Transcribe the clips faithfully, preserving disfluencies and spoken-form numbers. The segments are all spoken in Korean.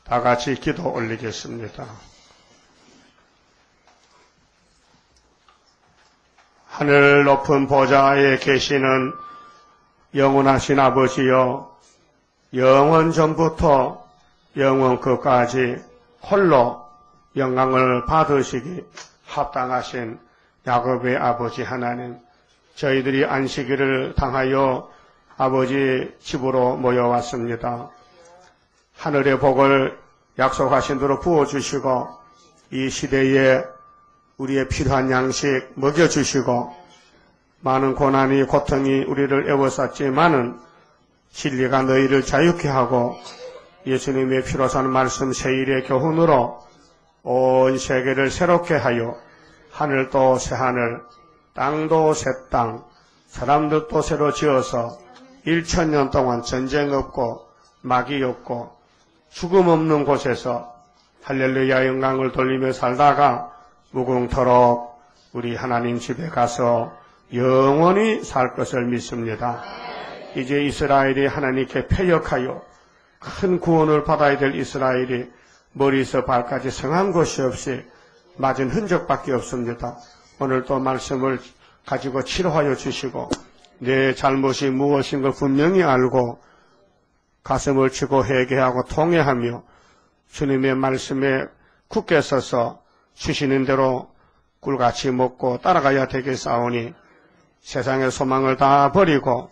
다 같이 기도 올리겠습니다. 하늘 높은 보좌에 계시는 영원하신 아버지여, 영원 전부터 영원 끝까지 홀로 영광을 받으시기 합당하신 야곱의 아버지 하나님, 저희들이 안식일을 당하여 아버지 집으로 모여왔습니다. 하늘의 복을 약속하신 대로 부어주시고 이 시대에 우리의 필요한 양식 먹여주시고, 많은 고난이 고통이 우리를 애워쌌지만은 진리가 너희를 자유케 하고 예수님의 피로 산 말씀 세일의 교훈으로 온 세계를 새롭게 하여 하늘도 새 하늘, 땅도 새 땅, 사람들도 새로 지어서 일천 년 동안 전쟁 없고 마귀 없고 죽음 없는 곳에서 할렐루야 영광을 돌리며 살다가 무궁토록 우리 하나님 집에 가서 영원히 살 것을 믿습니다. 이제 이스라엘이 하나님께 패역하여 큰 구원을 받아야 될 이스라엘이 머리에서 발까지 성한 것이 없이 맞은 흔적밖에 없습니다. 오늘도 말씀을 가지고 치료하여 주시고 내 잘못이 무엇인 걸 분명히 알고 가슴을 치고 회개하고 통회하며 주님의 말씀에 굳게 서서 주시는 대로 꿀같이 먹고 따라가야 되겠사오니 세상의 소망을 다 버리고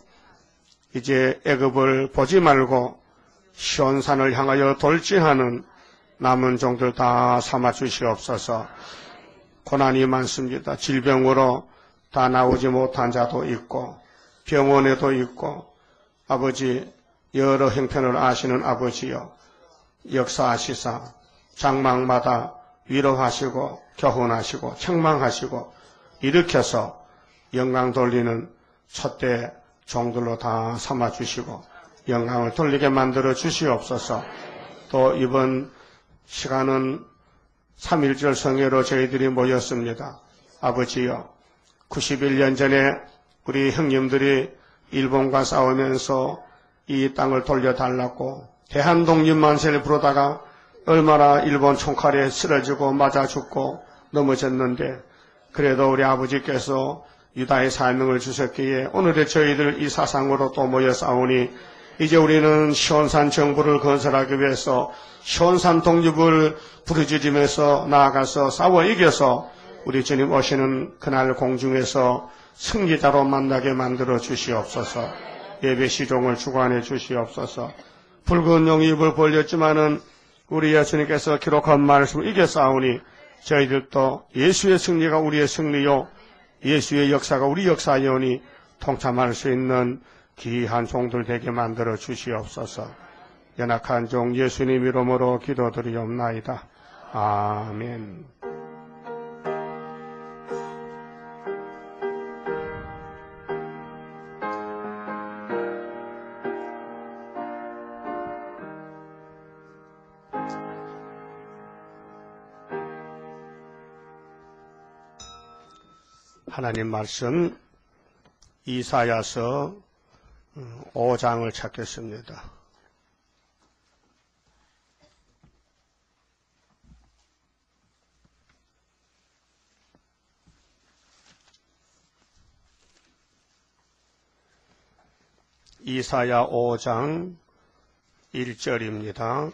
이제 애굽을 보지 말고 시온산을 향하여 돌진하는 남은 종들 다 삼아 주시옵소서. 고난이 많습니다. 질병으로 다 나오지 못한 자도 있고 병원에도 있고 아버지 여러 형편을 아시는 아버지여, 역사하시사 장막마다 위로하시고 교훈하시고 책망하시고 일으켜서 영광 돌리는 촛대 종들로 다 삼아주시고 영광을 돌리게 만들어 주시옵소서. 또 이번 시간은 삼일절 성회로 저희들이 모였습니다. 아버지여, 구십일 년 전에 우리 형님들이 일본과 싸우면서 이 땅을 돌려달라고 대한독립만세를 부르다가 얼마나 일본 총칼에 쓰러지고 맞아 죽고 넘어졌는데, 그래도 우리 아버지께서 유다의 사명을 주셨기에 오늘의 저희들 이 사상으로 또 모여 싸우니 이제 우리는 시온산 정부를 건설하기 위해서 시온산 독립을 부르짖으면서 나아가서 싸워 이겨서 우리 주님 오시는 그날 공중에서 승리자로 만나게 만들어 주시옵소서. 예배 시종을 주관해 주시옵소서. 붉은 용이 입을 벌렸지만은 우리 예수님께서 기록한 말씀을 이겨 싸우니 저희들도 예수의 승리가 우리의 승리요 예수의 역사가 우리 역사이오니 통참할 수 있는 귀한 종들 되게 만들어 주시옵소서. 연약한 종 예수님 이름으로 기도드리옵나이다. 아멘. 하나님 말씀 이사야서 오 장을 찾겠습니다. 이사야 오 장 일 절입니다.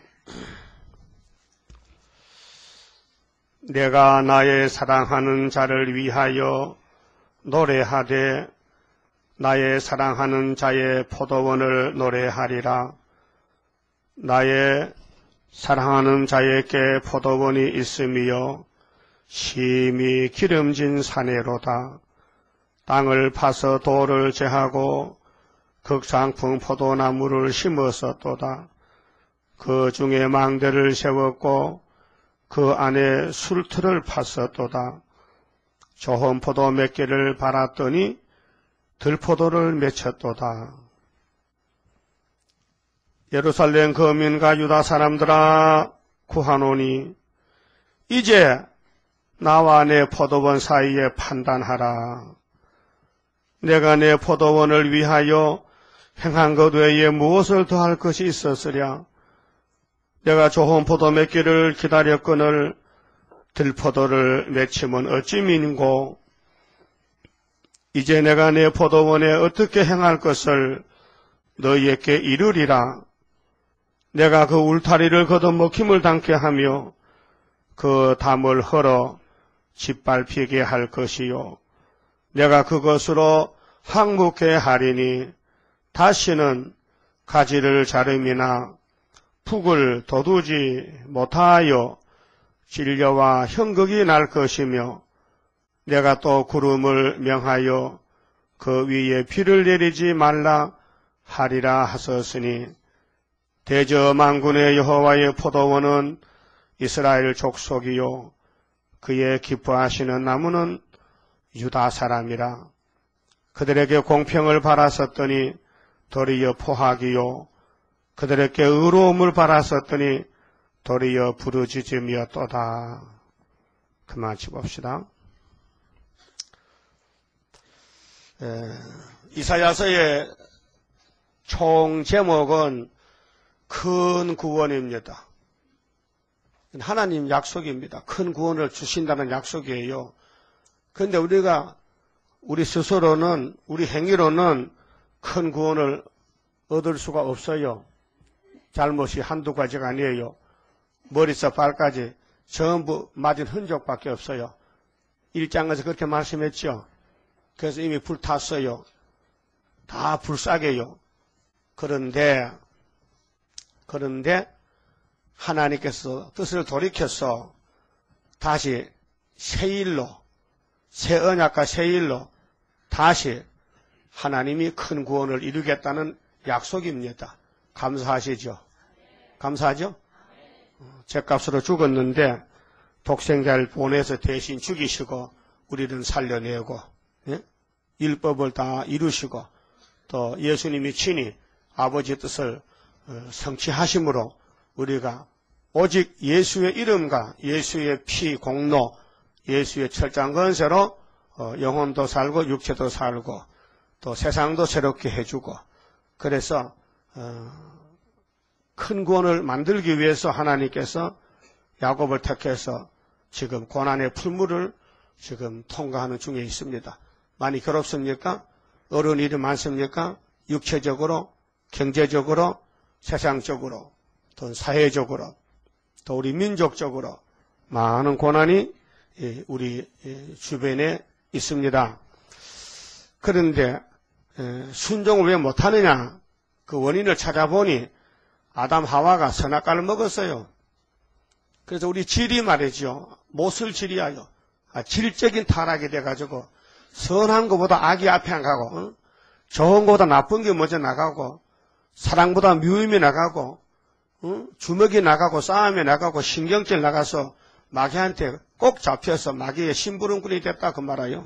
내가 나의 사랑하는 자를 위하여 노래하되 나의 사랑하는 자의 포도원을 노래하리라. 나의 사랑하는 자에게 포도원이 있으며 심히 기름진 사내로다. 땅을 파서 돌을 제하고 극상품 포도나무를 심었었도다. 그 중에 망대를 세웠고 그 안에 술틀을 팠었도다. 좋은 포도 몇 개를 팔았더니 들포도를 맺혔도다. 예루살렘 거민과 유다 사람들아 구하노니 이제 나와 내 포도원 사이에 판단하라. 내가 내 포도원을 위하여 행한 것 외에 무엇을 더할 것이 있었으랴. 내가 좋은 포도 맺기를 기다렸거늘 들포도를 맺히면 어찌 민고. 이제 내가 내 포도원에 어떻게 행할 것을 너희에게 이르리라. 내가 그 울타리를 걷어먹힘을 당케 하며 그 담을 헐어 짓밟히게 할 것이요. 내가 그것으로 항목해 하리니 다시는 가지를 자름이나 푹을 돋우지 못하여 진려와 형극이 날 것이며 내가 또 구름을 명하여 그 위에 비를 내리지 말라 하리라 하셨으니 대저만군의 여호와의 포도원은 이스라엘 족속이요 그의 기뻐하시는 나무는 유다 사람이라. 그들에게 공평을 바랐었더니 도리어 포악이요 그들에게 의로움을 바랐었더니 도리어 부르짖음이었도다. 그만 짚읍시다. 에, 이사야서의 총 제목은 큰 구원입니다. 하나님 약속입니다. 큰 구원을 주신다는 약속이에요. 그런데 우리가 우리 스스로는 우리 행위로는 큰 구원을 얻을 수가 없어요. 잘못이 한두 가지가 아니에요. 머리서 발까지 전부 맞은 흔적밖에 없어요. 일 장에서 그렇게 말씀했죠. 그래서 이미 불탔어요. 다 불싸게요. 그런데 그런데 하나님께서 뜻을 돌이켜서 다시 새 일로 새 언약과 새 일로 다시 하나님이 큰 구원을 이루겠다는 약속입니다. 감사하시죠? 감사하죠? 죗값으로 죽었는데 독생자를 보내서 대신 죽이시고 우리는 살려내고 예? 율법을 다 이루시고 또 예수님이 친히 아버지 뜻을 성취하심으로 우리가 오직 예수의 이름과 예수의 피 공로 예수의 철장 건세로 영혼도 살고 육체도 살고 또 세상도 새롭게 해주고 그래서 큰 구원을 만들기 위해서 하나님께서 야곱을 택해서 지금 고난의 풀무를 지금 통과하는 중에 있습니다. 많이 괴롭습니까? 어려운 일이 많습니까? 육체적으로, 경제적으로, 세상적으로, 또 사회적으로, 또 우리 민족적으로 많은 고난이 우리 주변에 있습니다. 그런데 순종을 왜 못하느냐? 그 원인을 찾아보니 아담 하와가 선악과를 먹었어요. 그래서 우리 질이 말이죠. 못을 질이하여 아, 질적인 타락이 돼가지고 선한 것보다 악이 앞에 안 가고 어? 좋은 것보다 나쁜 게 먼저 나가고 사랑보다 미움이 나가고 어? 주먹이 나가고 싸움이 나가고 신경질 나가서 마귀한테 꼭 잡혀서 마귀의 심부름꾼이 됐다 그 말이에요.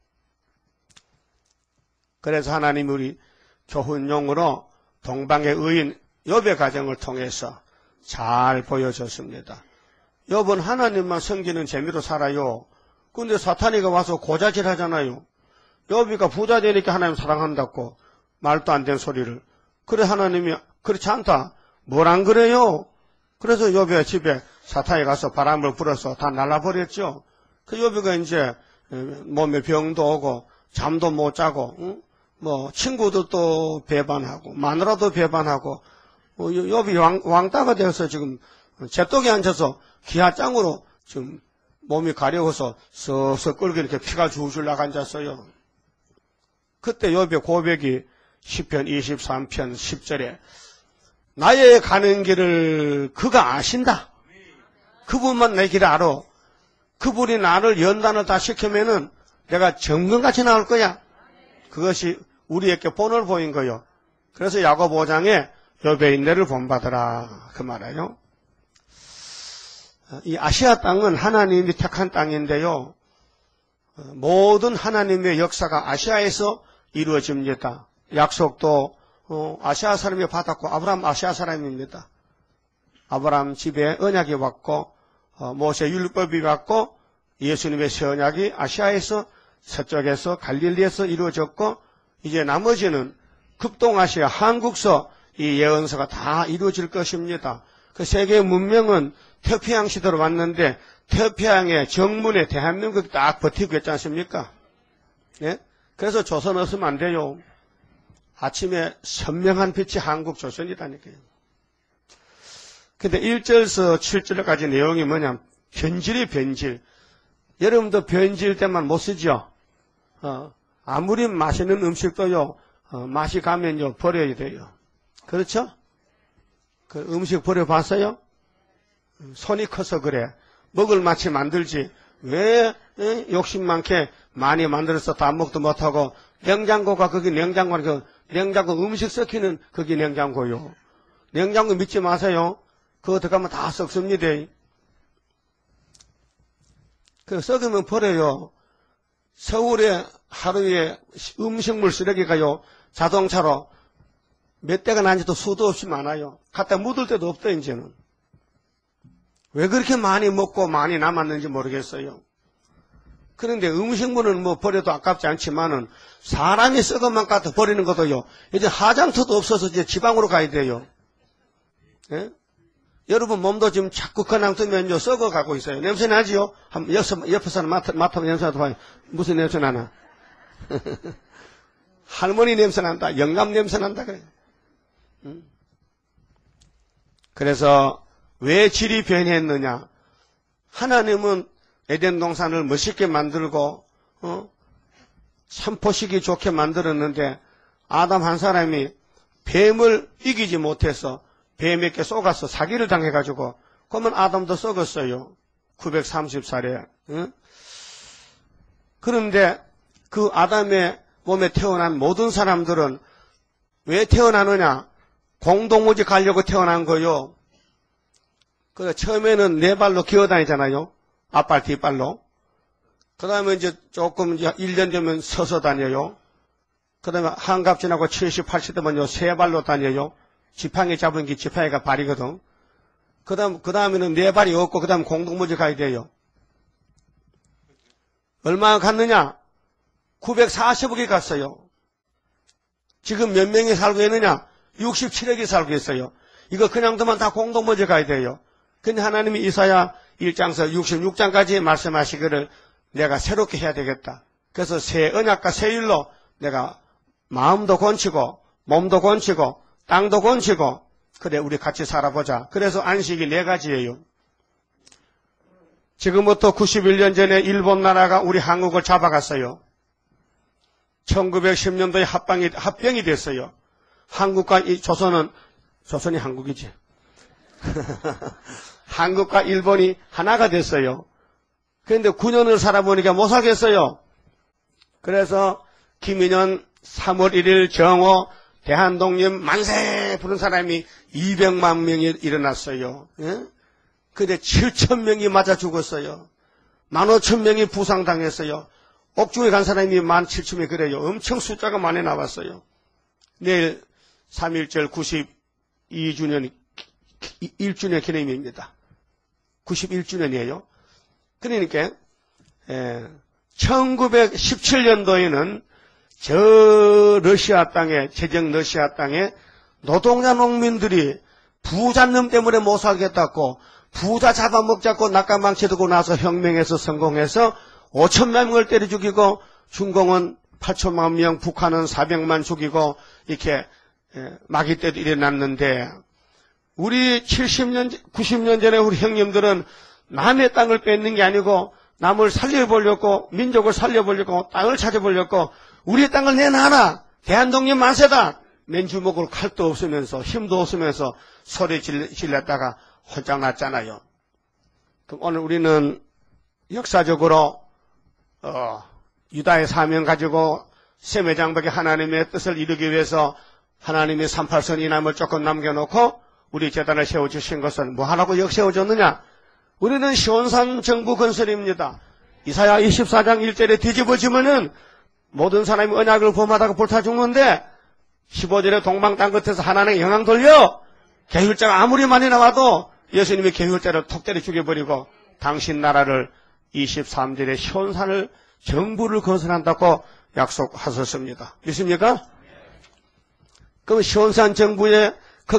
그래서 하나님이 우리 교훈용으로 동방의 의인 욥의 가정을 통해서 잘 보여줬습니다. 욥은 하나님만 섬기는 재미로 살아요. 근데 사탄이가 와서 고자질 하잖아요. 욥이가 부자 되니까 하나님 사랑한다고 말도 안 되는 소리를. 그래 하나님이 그렇지 않다. 뭘 안 그래요? 그래서 욥의 집에 사탄이 가서 바람을 불어서 다 날라버렸죠. 그 욥이가 이제 몸에 병도 오고 잠도 못 자고 응? 뭐 친구들도 배반하고 마누라도 배반하고 어, 욥이 왕, 왕따가 되어서 지금 제떡에 앉아서 기아장으로 지금 몸이 가려워서 썩썩 끓게 이렇게 피가 줄줄 나가 앉았어요. 그때 욥의 고백이 시편 이십삼 편 십 절에 나의 가는 길을 그가 아신다. 그분만 내 길을 알아. 그분이 나를 연단을 다 시키면은 내가 정금같이 나올 거야. 그것이 우리에게 본을 보인 거요. 그래서 야고보 오 장에 욥의 인내를 본받으라 그 말이에요. 이 아시아 땅은 하나님이 택한 땅인데요. 모든 하나님의 역사가 아시아에서 이루어집니다. 약속도 아시아 사람이 받았고 아브라함 아시아 사람입니다. 아브라함 집에 언약이 왔고 모세 율법이 왔고 예수님의 새 언약이 아시아에서 서쪽에서 갈릴리에서 이루어졌고 이제 나머지는 극동아시아 한국서 이 예언서가 다 이루어질 것입니다. 그 세계 문명은 태평양 시대로 왔는데 태평양의 정문에 대한민국이 딱 버티고 있지 않습니까? 예? 그래서 조선 없으면 안 돼요. 아침에 선명한 빛이 한국 조선이라니까요. 근데 일 절에서 칠 절까지 내용이 뭐냐면 변질이 변질. 여러분도 변질 때만 못 쓰죠? 어, 아무리 맛있는 음식도요, 어, 맛이 가면요, 버려야 돼요. 그렇죠? 그 음식 버려봤어요? 손이 커서 그래. 먹을 맛이 만들지. 왜 에? 욕심 많게 많이 만들어서 다 먹도 못하고 냉장고가 거기 냉장고는 그 냉장고 음식 썩히는 거기 냉장고요. 냉장고 믿지 마세요. 그거 들어가면 다 썩습니다. 그 썩으면 버려요. 서울에 하루에 음식물 쓰레기가요, 자동차로 몇 대가 난지도 수도 없이 많아요. 갖다 묻을 데도 없다, 이제는. 왜 그렇게 많이 먹고 많이 남았는지 모르겠어요. 그런데 음식물은 뭐 버려도 아깝지 않지만은 사람이 썩은 만 갖다 버리는 것도요, 이제 화장터도 없어서 이제 지방으로 가야 돼요. 예? 여러분 몸도 지금 자꾸 그냥 두면요, 썩어가고 있어요. 냄새 나지요? 한번 옆에, 옆에 사람 맡아, 맡아보면 냄새 나도 봐요. 무슨 냄새 나나? 할머니 냄새 난다. 영감 냄새 난다. 그래. 응? 그래서 왜 질이 변했느냐? 하나님은 에덴 동산을 멋있게 만들고, 어? 참포시기 좋게 만들었는데, 아담 한 사람이 뱀을 이기지 못해서 뱀에게 쏘가서 사기를 당해가지고, 그러면 아담도 썩었어요. 구백삼십 살에. 응? 그런데 그 아담의 몸에 태어난 모든 사람들은 왜 태어나느냐? 공동무지 가려고 태어난 거요. 그 처음에는 네 발로 기어다니잖아요. 앞발, 뒷발로. 그 다음에 이제 조금 이제 일 년 되면 서서 다녀요. 그 다음에 한갑 지나고 칠십, 팔십 되면요, 세 발로 다녀요. 지팡이 잡은 게 지팡이가 발이거든. 그 다음, 그 다음에는 네 발이 없고, 그 다음 공동무지 가야 돼요. 얼마나 갔느냐? 구백사십억이 갔어요. 지금 몇 명이 살고 있느냐? 육십칠억이 살고 있어요. 이거 그냥 두면 다 공동무지 가야 돼요. 근데 하나님이 이사야 일 장에서 육십육 장까지 말씀하시기를 내가 새롭게 해야 되겠다. 그래서 새 언약과 새 율로 내가 마음도 건치고 몸도 건치고 땅도 건치고 그래 우리 같이 살아보자. 그래서 안식이 네 가지예요. 지금부터 구십일 년 전에 일본 나라가 우리 한국을 잡아갔어요. 천구백십 년도에 합방이, 합병이 됐어요. 한국과 이 조선은, 조선이 한국이지. 한국과 일본이 하나가 됐어요. 그런데 구 년을 살아보니까 못 살겠어요. 그래서 김인현 삼월 일일 정오 대한독립 만세 부른 사람이 이백만 명이 일어났어요. 예? 근데 칠천 명이 맞아 죽었어요. 만 오천 명이 부상당했어요. 옥중에 간 사람이 만 칠천 명이 그래요. 엄청 숫자가 많이 나왔어요. 내일 삼일절 구십이 주년, 일 주년 기념입니다. 구십일 주년이에요. 그러니까 에, 천구백십칠 년도에는 저 러시아 땅에, 제정 러시아 땅에 노동자 농민들이 부잣놈 때문에 못 살겠다고 부자 잡아먹자고 낙가망치 들고 나서 혁명에서 성공해서 오천만 명을 때려 죽이고 중공은 팔천만 명, 북한은 사백만 죽이고 이렇게 마귀 때도 일어났는데 우리 칠십 년, 구십 년 전에 우리 형님들은 남의 땅을 뺏는 게 아니고 남을 살려보려고 민족을 살려보려고 땅을 찾아보려고 우리 땅을 내놔라. 대한독립 만세다. 맨주먹으로 칼도 없으면서 힘도 없으면서 소리 질렀다가 홀짝 났잖아요. 그럼 오늘 우리는 역사적으로 어, 유다의 사명 가지고 셈의 장벽에 하나님의 뜻을 이루기 위해서 하나님이 삼팔선 이남을 조금 남겨놓고 우리 재단을 세워주신 것은 뭐 하라고 역세워줬느냐? 우리는 시온산 정부 건설입니다. 이사야 이십사 장 일 절에 뒤집어지면은 모든 사람이 언약을 범하다가 불타 죽는데 십오 절에 동방 땅 끝에서 하나님의 영향 돌려 계율자가 아무리 많이 나와도 예수님이 계율자를 톡 때려 죽여버리고 당신 나라를 이십삼 절에 시온산을 정부를 건설한다고 약속하셨습니다. 믿습니까? 그럼 시온산 정부에 거기에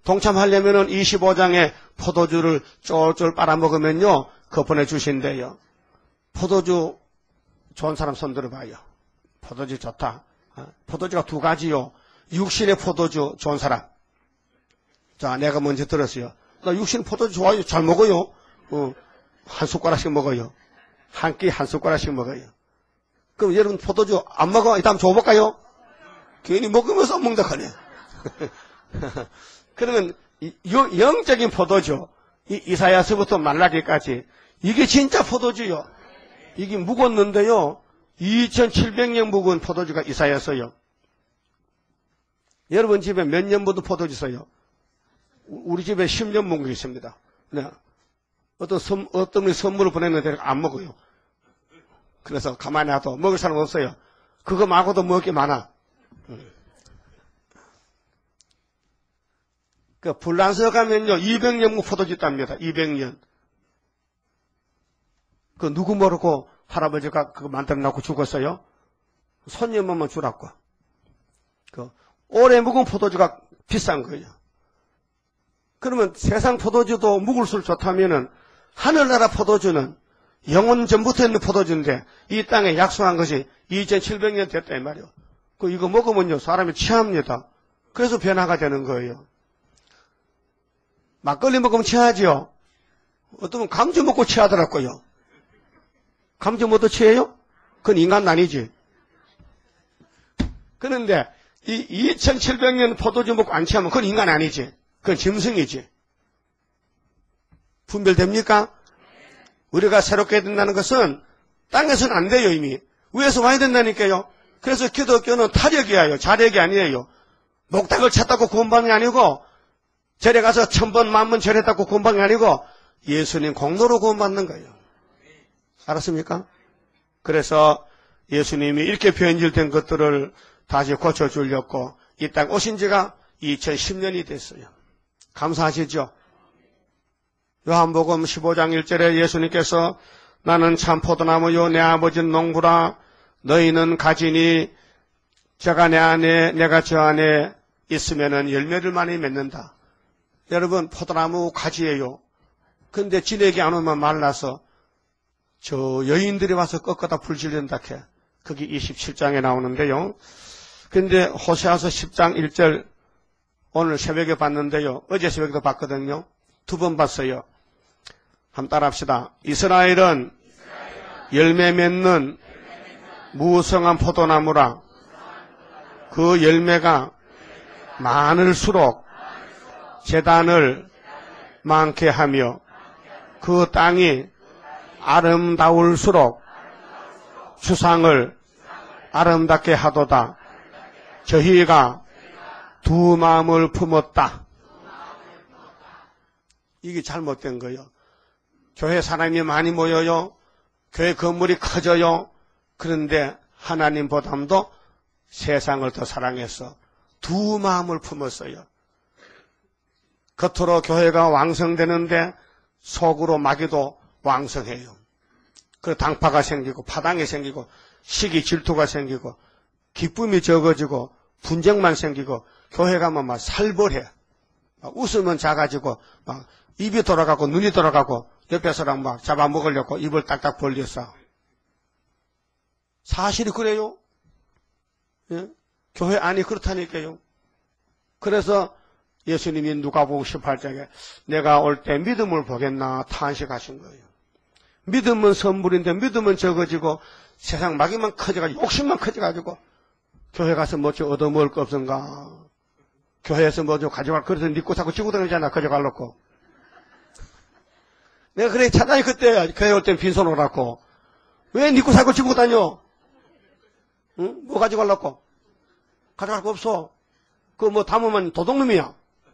동참하려면은 이십오 장에 포도주를 쫄쫄 빨아먹으면요, 그거 보내주신대요. 포도주 좋은 사람 손 들어봐요. 포도주 좋다. 포도주가 두 가지요. 육신의 포도주 좋은 사람. 자, 내가 먼저 들었어요. 나 육신 포도주 좋아요. 잘 먹어요. 어, 한 숟가락씩 먹어요. 한 끼 한 숟가락씩 먹어요. 그럼 여러분 포도주 안 먹어? 일단 줘볼까요? 괜히 먹으면서 안 먹는다 하네. 그러면 영적인 포도주, 이 이사야서부터 말라기까지 이게 진짜 포도주요. 이게 묵었는데요. 이천칠백 년 묵은 포도주가 이사야서요. 여러분 집에 몇 년부터 포도주 있어요? 우리 집에 십 년 묵은 게 있습니다. 네. 어떤 선, 어떤 분이 선물을 보냈는데 안 먹어요. 그래서 가만히 놔둬. 먹을 사람 없어요. 그거 말고도 먹을 게 많아. 그 불란서 가면요, 이백 년 묵은 포도주 있답니다. 이백 년. 그 누구 모르고 할아버지가 그거 만들어 놓고 죽었어요. 손님만 주라고. 그 오래 묵은 포도주가 비싼 거예요. 그러면 세상 포도주도 묵을수록 좋다면은 하늘나라 포도주는 영원 전부터 있는 포도주인데 이 땅에 약속한 것이 이천칠백 년 됐다 이 말이요. 그 이거 먹으면요 사람이 취합니다. 그래서 변화가 되는 거예요. 막걸리 먹으면 취하지요. 어떤 분 감주 먹고 취하더라고요. 감주 먹어도 취해요? 그건 인간 아니지. 그런데 이 이천칠백 년 포도주 먹고 안 취하면 그건 인간 아니지. 그건 짐승이지. 분별됩니까? 우리가 새롭게 된다는 것은 땅에서는 안 돼요 이미. 위에서 와야 된다니까요. 그래서 기독교는 타력이에요. 자력이 아니에요. 목탁을 찼다고 구원받는 게 아니고 절에 가서 천번 만번 절했다고 구원받는 게 아니고 예수님 공로로 구원받는 거예요. 알았습니까? 그래서 예수님이 이렇게 변질된 것들을 다시 고쳐주려고 이 땅 오신 지가 이천십 년이 됐어요. 감사하시죠? 요한복음 십오 장 일 절에 예수님께서 나는 참 포도나무요 내 아버지는 농부라 너희는 가지니 저가 내 안에 내가 저 안에 있으면은 열매를 많이 맺는다. 여러분 포도나무 가지예요. 근데 진액이 안 오면 말라서 저 여인들이 와서 꺾어다 불질른다 해. 그게 이십칠 장에 나오는데요. 근데 호세아서 십 장 일 절 오늘 새벽에 봤는데요. 어제 새벽에도 봤거든요. 두 번 봤어요. 한번 따라합시다. 이스라엘은 열매 맺는 무성한 포도나무라 그 열매가 많을수록 재단을 많게 하며 그 땅이 아름다울수록 추상을 아름답게 하도다. 저희가 두 마음을 품었다. 이게 잘못된 거예요. 교회 사람이 많이 모여요. 교회 건물이 커져요. 그런데 하나님보다도 세상을 더 사랑해서 두 마음을 품었어요. 겉으로 교회가 왕성되는데 속으로 마귀도 왕성해요. 그 당파가 생기고 파당이 생기고 시기 질투가 생기고 기쁨이 적어지고 분쟁만 생기고 교회 가면 막 살벌해. 막 웃으면 작아지고 막 입이 돌아가고 눈이 돌아가고 옆에 사람 막 잡아먹으려고 입을 딱딱 벌렸어. 사실이 그래요. 예? 교회 안이 그렇다니까요. 그래서 예수님이 누가복음 십팔 장에 내가 올 때 믿음을 보겠나 탄식하신 거예요. 믿음은 선물인데 믿음은 적어지고 세상 마귀만 커져가지고 욕심만 커져가지고 교회 가서 뭐 좀 얻어먹을 거 없은가. 교회에서 뭐 좀 가져갈 그래서 니꼬 사고 지고 다니잖아. 가져가려고. 내가 그래 차단이 그때 교회 올 땐 빈손 오라고. 왜 니꼬 사고 지고 다녀? 응? 뭐 가져가려고? 가져갈 거 없어. 그거 뭐 담으면 도둑놈이야.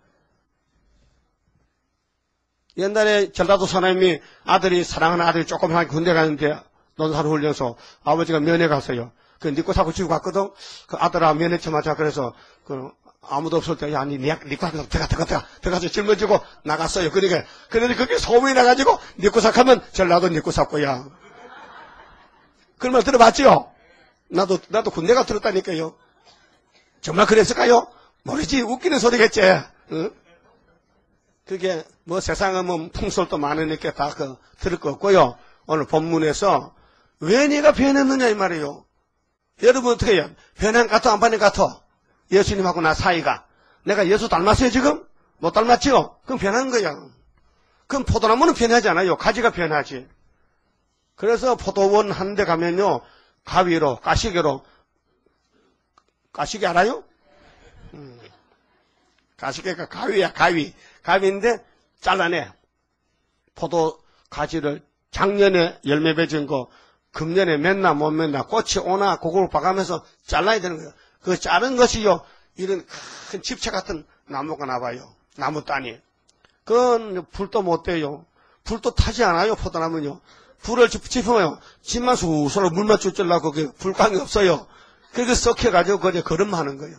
옛날에 전라도 사람이 아들이 사랑하는 아들이 조그맣게 군대 가는데 논사를 훈련서 아버지가 면회 갔어요. 그 니꼬 사고 지고 갔거든. 그 아들아 면회 쳐맞아. 그래서 그 아무도 없을 때 야 니 니꼬 사고 들어가 들어가 들어가 들어가서 짊어지고 나갔어요. 그러니까 그런데 그게 소문이 나가지고 니꼬 사고하면 전라도 니꼬 사고야. 그런 말 들어봤죠? 나도 나도 군대가 들었다니까요. 정말 그랬을까요? 모르지. 웃기는 소리겠지. 응? 그게 뭐 세상은 뭐 풍설도 많으니까 다 그 들을 거 없고요. 오늘 본문에서 왜 네가 변했느냐 이 말이에요. 여러분 어떻게 해요? 변한 같아 안 변한 같아? 예수님하고 나 사이가 내가 예수 닮았어요 지금? 못 닮았지요? 그럼 변한 거야. 그럼 포도나무는 변하지 않아요. 가지가 변하지. 그래서 포도원 한 대 가면요. 가위로 가시개로 가시개 알아요? 음. 가시개가 가위야 가위. 가위인데 잘라내. 포도 가지를 작년에 열매 맺은 거 금년에 맺나 못 맺나 꽃이 오나 그걸 봐가면서 잘라야 되는 거예요. 그 자른 것이요. 이런 큰 집채 같은 나무가 나와요. 나무 단이. 그건 불도 못 돼요. 불도 타지 않아요. 포도나무는요. 불을 지피면 집만 수수로 물만 쭈쭈려고 그게 불광이 없어요. 그렇게 썩혀가지고 그냥 걸음하는 거예요.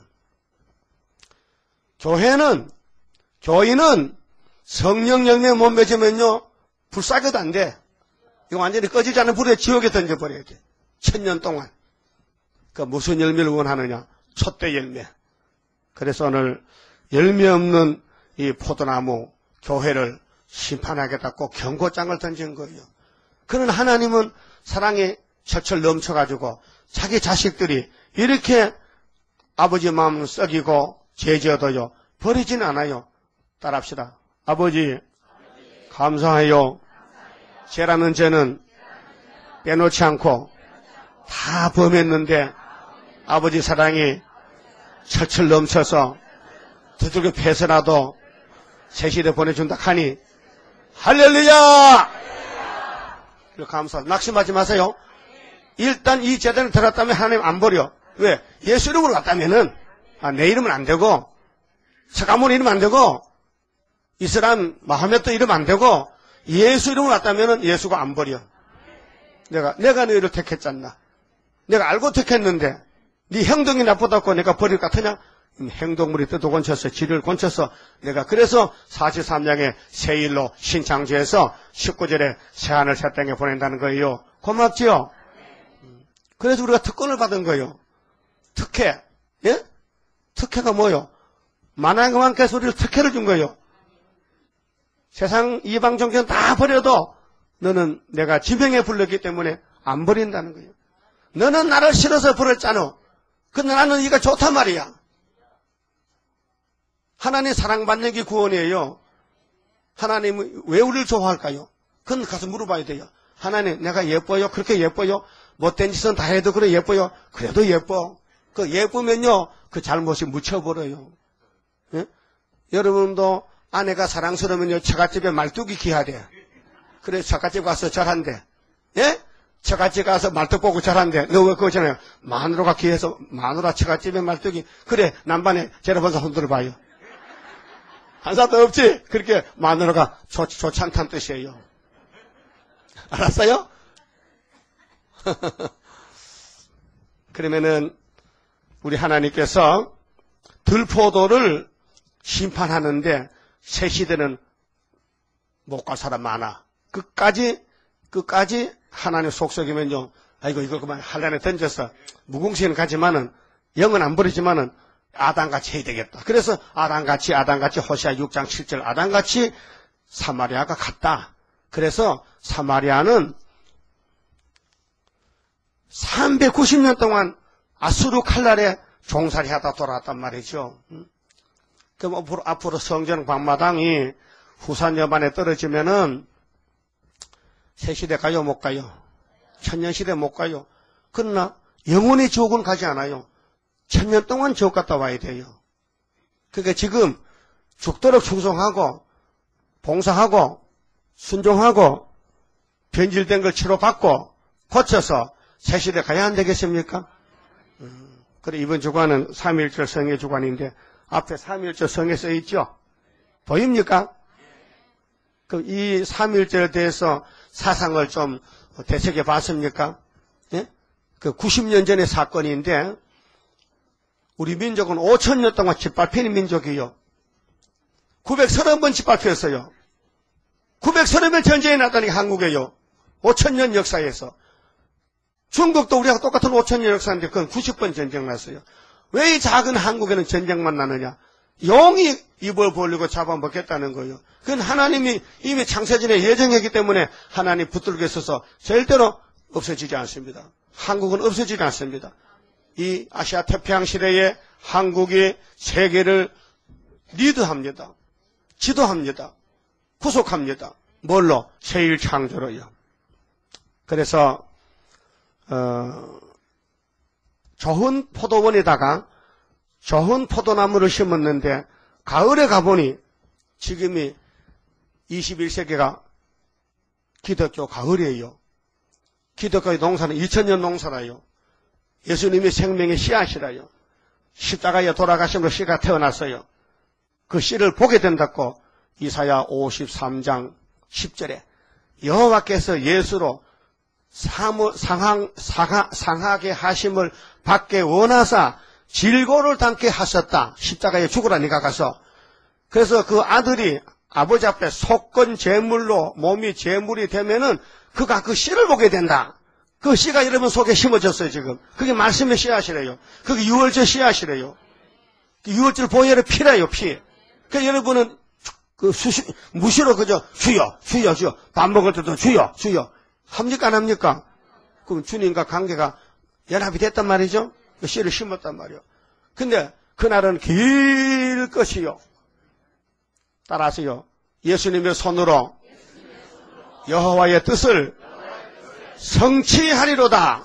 교회는 교인은 성령 열매 못 맺으면요 불사교도 안 돼. 이거 완전히 꺼지지 않은 불에 지옥에 던져버려야 돼. 천년 동안. 그 무슨 열매를 원하느냐? 촛대 열매. 그래서 오늘 열매 없는 이 포도나무 교회를 심판하겠다 꼭 경고장을 던진 거예요. 그런 하나님은 사랑이 철철 넘쳐가지고 자기 자식들이 이렇게 아버지 마음을 썩이고 죄지어도요 버리지는 않아요. 따라합시다. 아버지 감사해요. 죄라는 죄는 빼놓지 않고 다 범했는데 아버지 사랑이 철철 넘쳐서 두들겨 패서라도 새 시대 보내준다 하니 할렐루야! 감사. 낙심하지 마세요. 일단 이 제단에 들어갔다면 하나님 안 버려. 왜? 예수 이름으로 갔다면은 아, 내 이름은 안 되고 서가모니 이름 안 되고 이슬람 마하메트 이름 안 되고 예수 이름으로 갔다면은 예수가 안 버려. 내가 내가 너희를 택했잖나. 내가 알고 택했는데 네 행동이 나쁘다고 내가 버릴 것 같으냐? 행동물이 뜻도 곤쳐서 지를 곤쳐서 내가 그래서 사십삼 장의 새일로 신창조에서 십구 절에 새하늘 새 땅에 보낸다는 거예요. 고맙지요? 그래서 우리가 특권을 받은 거예요. 특혜. 예? 특혜가 뭐요? 만왕왕께서 우리를 특혜를 준 거예요. 세상 이방 종교는 다 버려도 너는 내가 지명에 불렀기 때문에 안 버린다는 거예요. 너는 나를 싫어서 버렸잖아. 근데 나는 이가 좋단 말이야. 하나님 사랑받는 게 구원이에요. 하나님은 왜 우리를 좋아할까요? 그건 가서 물어봐야 돼요. 하나님 내가 예뻐요? 그렇게 예뻐요? 못된 짓은 다 해도 그래 예뻐요? 그래도 예뻐. 그 예쁘면요 그 잘못이 묻혀버려요. 예? 여러분도 아내가 사랑스러우면요 처갓집에 말뚝이 귀하대. 그래 처갓집 가서 절한대. 예? 처갓집 가서 말뚝 보고 절한대. 너 왜 그거 잖아요. 마누라가 귀해서 마누라 처갓집에 말뚝이. 그래 남반에 제라본사 손들어 봐요. 한사도 없지? 그렇게 마누라가 좋, 좋지 않다는 뜻이에요. 알았어요? 그러면은 우리 하나님께서 들포도를 심판하는데 새 시대는 못 갈 사람 많아. 끝까지 끝까지 하나님 속썩이면요. 아이고 이거 그만 한란에 던져서 무궁시는 가지만은 영은 안 버리지만은 아담같이 해야 되겠다. 그래서 아담같이 아담같이 호시아 육 장 칠 절 아담같이 사마리아가 갔다. 그래서 사마리아는 삼백구십 년 동안 아수르 칼날에 종살이 하다 돌아왔단 말이죠. 그럼 앞으로, 앞으로 성전 광마당이 후산 여반에 떨어지면은 새시대 가요 못 가요? 천년시대 못 가요? 그러나 영원히 지옥은 가지 않아요. 천년 동안 지옥 갔다 와야 돼요. 그러니까 지금 죽도록 충성하고 봉사하고 순종하고 변질된 걸 치료받고 고쳐서 새시대 가야 안 되겠습니까? 음, 그래 이번 주간은 삼일절 성의 주간인데 앞에 삼일절 성에 써 있죠? 보입니까? 그 이 삼일절에 대해서 사상을 좀 되새겨 봤습니까? 예? 그 구십 년 전의 사건인데 우리 민족은 오천 년 동안 짓밟힌 민족이에요. 구백삼십 번 짓밟혔어요. 구백삼십 번 전쟁이 났다니 한국에요. 오천 년 역사에서. 중국도 우리하고 똑같은 오천 년 역사인데 그건 구십 번 전쟁 났어요. 왜 이 작은 한국에는 전쟁만 나느냐? 용이 입을 벌리고 잡아먹겠다는 거예요. 그건 하나님이 이미 창세전에 예정했기 때문에 하나님 붙들고 있어서 절대로 없어지지 않습니다. 한국은 없어지지 않습니다. 이 아시아 태평양 시대에 한국이 세계를 리드합니다. 지도합니다. 구속합니다. 뭘로? 세일 창조로요. 그래서 어, 좋은 포도원에다가 좋은 포도나무를 심었는데 가을에 가보니 지금이 이십일 세기가 기독교 가을이에요. 기독교의 농사는 이천 년 농사라요. 예수님의 생명의 씨앗이라요. 십자가에 돌아가심으로 씨가 태어났어요. 그 씨를 보게 된다고 이사야 오십삼 장 십 절에 여호와께서 예수로 사무, 상하, 상하, 상하게 하심을 받게 원하사 질고를 담게 하셨다. 십자가에 죽으라 니가 가서. 그래서 그 아들이 아버지 앞에 속건 제물로 몸이 제물이 되면은 그가 그 씨를 보게 된다. 그 씨가 여러분 속에 심어졌어요 지금. 그게 말씀의 씨앗이래요. 그게 유월절 씨앗이래요. 유월절 보혈의 피래요 피. 그러니까 여러분은 그 수시, 무시로 그저 주여 주여 주여 밥 먹을 때도 주여 주여 합니까 안 합니까? 그럼 주님과 관계가 연합이 됐단 말이죠. 그 씨를 심었단 말이요. 근데 그날은 길 것이요. 따라서요. 예수님의 손으로 여호와의 뜻을 성취하리로다.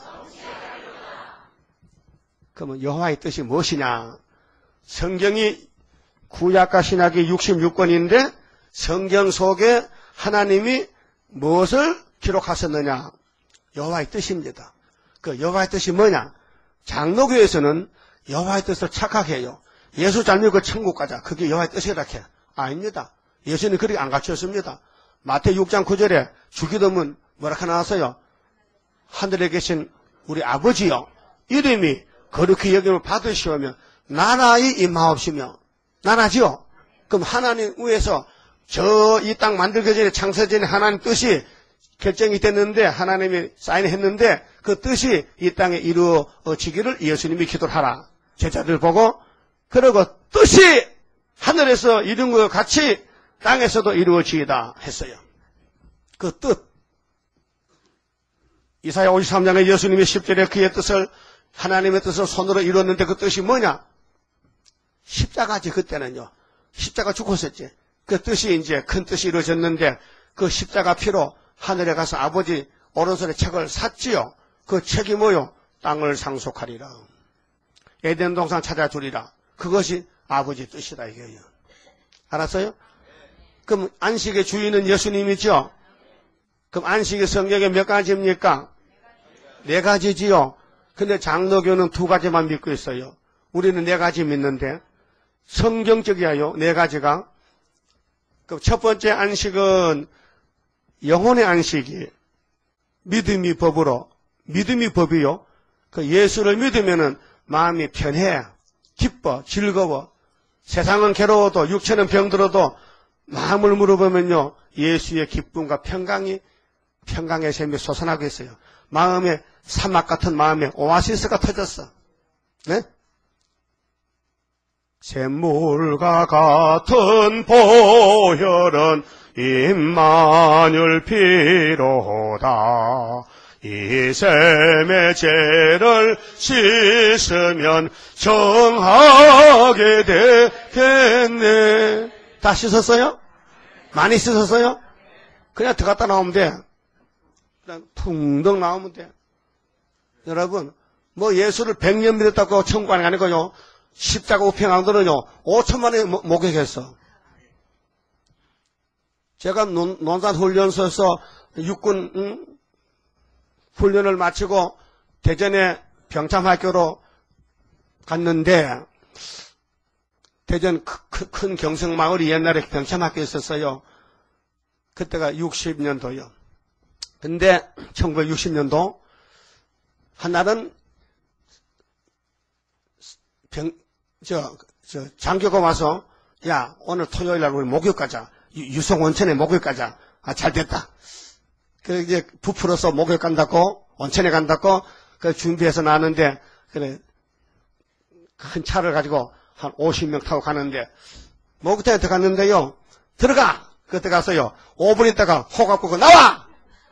그러면 여호와의 뜻이 무엇이냐? 성경이 구약과 신약이 육십육 권인데 성경 속에 하나님이 무엇을 기록하셨느냐? 여호와의 뜻입니다. 그 여호와의 뜻이 뭐냐? 장로교에서는 여호와의 뜻을 착각해요. 예수 잘 믿고 천국 가자. 그게 여호와의 뜻이라 해. 아닙니다. 예수는 그렇게 안 갖췄습니다. 마태 육 장 구 절에 주기도문 뭐라고 나왔어요? 하늘에 계신 우리 아버지요. 이름이 거룩히 여김을 받으시오며 나라의 임하옵시며. 나라죠? 그럼 하나님 위에서 저 이 땅 만들기 전에 창세전에 하나님 뜻이 결정이 됐는데 하나님이 사인했는데 그 뜻이 이 땅에 이루어지기를 예수님이 기도를 하라. 제자들 보고 그러고 뜻이 하늘에서 이룬 것 같이 땅에서도 이루어지이다 했어요. 그 뜻. 이사야 오십삼 장에 예수님이 십 절에 그의 뜻을 하나님의 뜻을 손으로 이뤘는데 그 뜻이 뭐냐? 십자가지 그때는요. 십자가 죽었었지. 그 뜻이 이제 큰 뜻이 이루어졌는데 그 십자가 피로 하늘에 가서 아버지 오른손에 책을 샀지요. 그 책이 뭐요? 땅을 상속하리라. 에덴 동산 찾아주리라. 그것이 아버지 뜻이다 이거예요. 알았어요? 그럼 안식의 주인은 예수님이죠. 그럼 안식의 성경에 몇 가지입니까? 네 가지지요. 근데 장로교는 두 가지만 믿고 있어요. 우리는 네 가지 믿는데 성경적이야요. 네 가지가. 그럼 첫 번째 안식은 영혼의 안식이 믿음이 법으로 믿음이 법이요. 그 예수를 믿으면은 마음이 편해, 기뻐, 즐거워. 세상은 괴로워도 육체는 병들어도 마음을 물어보면요 예수의 기쁨과 평강이 평강의 샘이 솟아나고 있어요. 마음에 사막 같은 마음에 오아시스가 터졌어. 네? 샘물과 같은 보혈은 임마누엘 피로다. 이 샘의 죄를 씻으면 정하게 되겠네. 다 씻었어요? 많이 씻었어요? 그냥 들어갔다 나오면 돼. 그냥 풍덩 나오면 돼. 여러분, 뭐 예수를 백 년 믿었다고 천국 가는 게 아니고요. 십자가 우평강도는요, 오천만에 목격했어. 제가 논, 논산훈련소에서 육군, 응? 훈련을 마치고 대전에 병참학교로 갔는데, 대전 큰, 큰 경성마을이 옛날에 병참학교 있었어요. 그때가 육십 년도요. 근데 천구백육십 년도 한날은 병, 저, 저, 장교가 와서, 야, 오늘 토요일 날 우리 목욕 가자. 유성 온천에 목욕 가자. 아, 잘 됐다. 그, 이제, 부풀어서 목욕 간다고, 온천에 간다고, 그 준비해서 나왔는데, 그래, 큰 차를 가지고 한 오십 명 타고 가는데, 목욕탕에 들어갔는데요. 들어가! 그때 가서요. 오 분 있다가 호각 끄고 나와!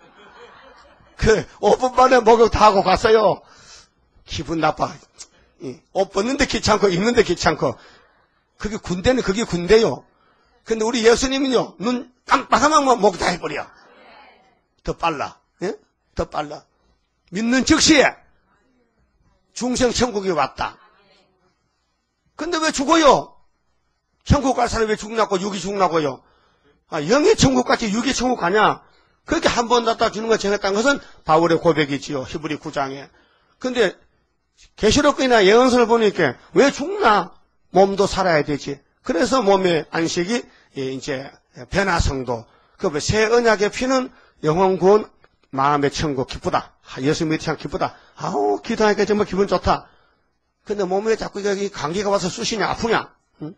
그 오 분 만에 목욕 다 하고 갔어요. 기분 나빠. 옷 벗는데 귀찮고 입는데 귀찮고. 그게 군대는 그게 군대요. 근데 우리 예수님은요. 눈 깜빡하면 목욕 다 해버려. 더 빨라. 예? 더 빨라. 믿는 즉시에 중생 천국이 왔다. 근데 왜 죽어요? 천국 갈 사람이 왜 죽냐고 육이 죽냐고요. 아, 영의 천국같이 육의 천국 가냐? 그렇게 한 번 갖다 주는 걸 정했다는 것은 바울의 고백이지요. 히브리 구 장에. 근데 계시록이나 예언서를 보니까 왜 죽나? 몸도 살아야 되지. 그래서 몸의 안식이 이제 변화성도. 그 새 언약의 피는 영혼 구원, 마음의 천국 기쁘다. 예수 믿기 참 기쁘다. 아우 기도하니까 정말 기분 좋다. 근데 몸에 자꾸 여기 감기가 와서 쑤시냐 아프냐? 응?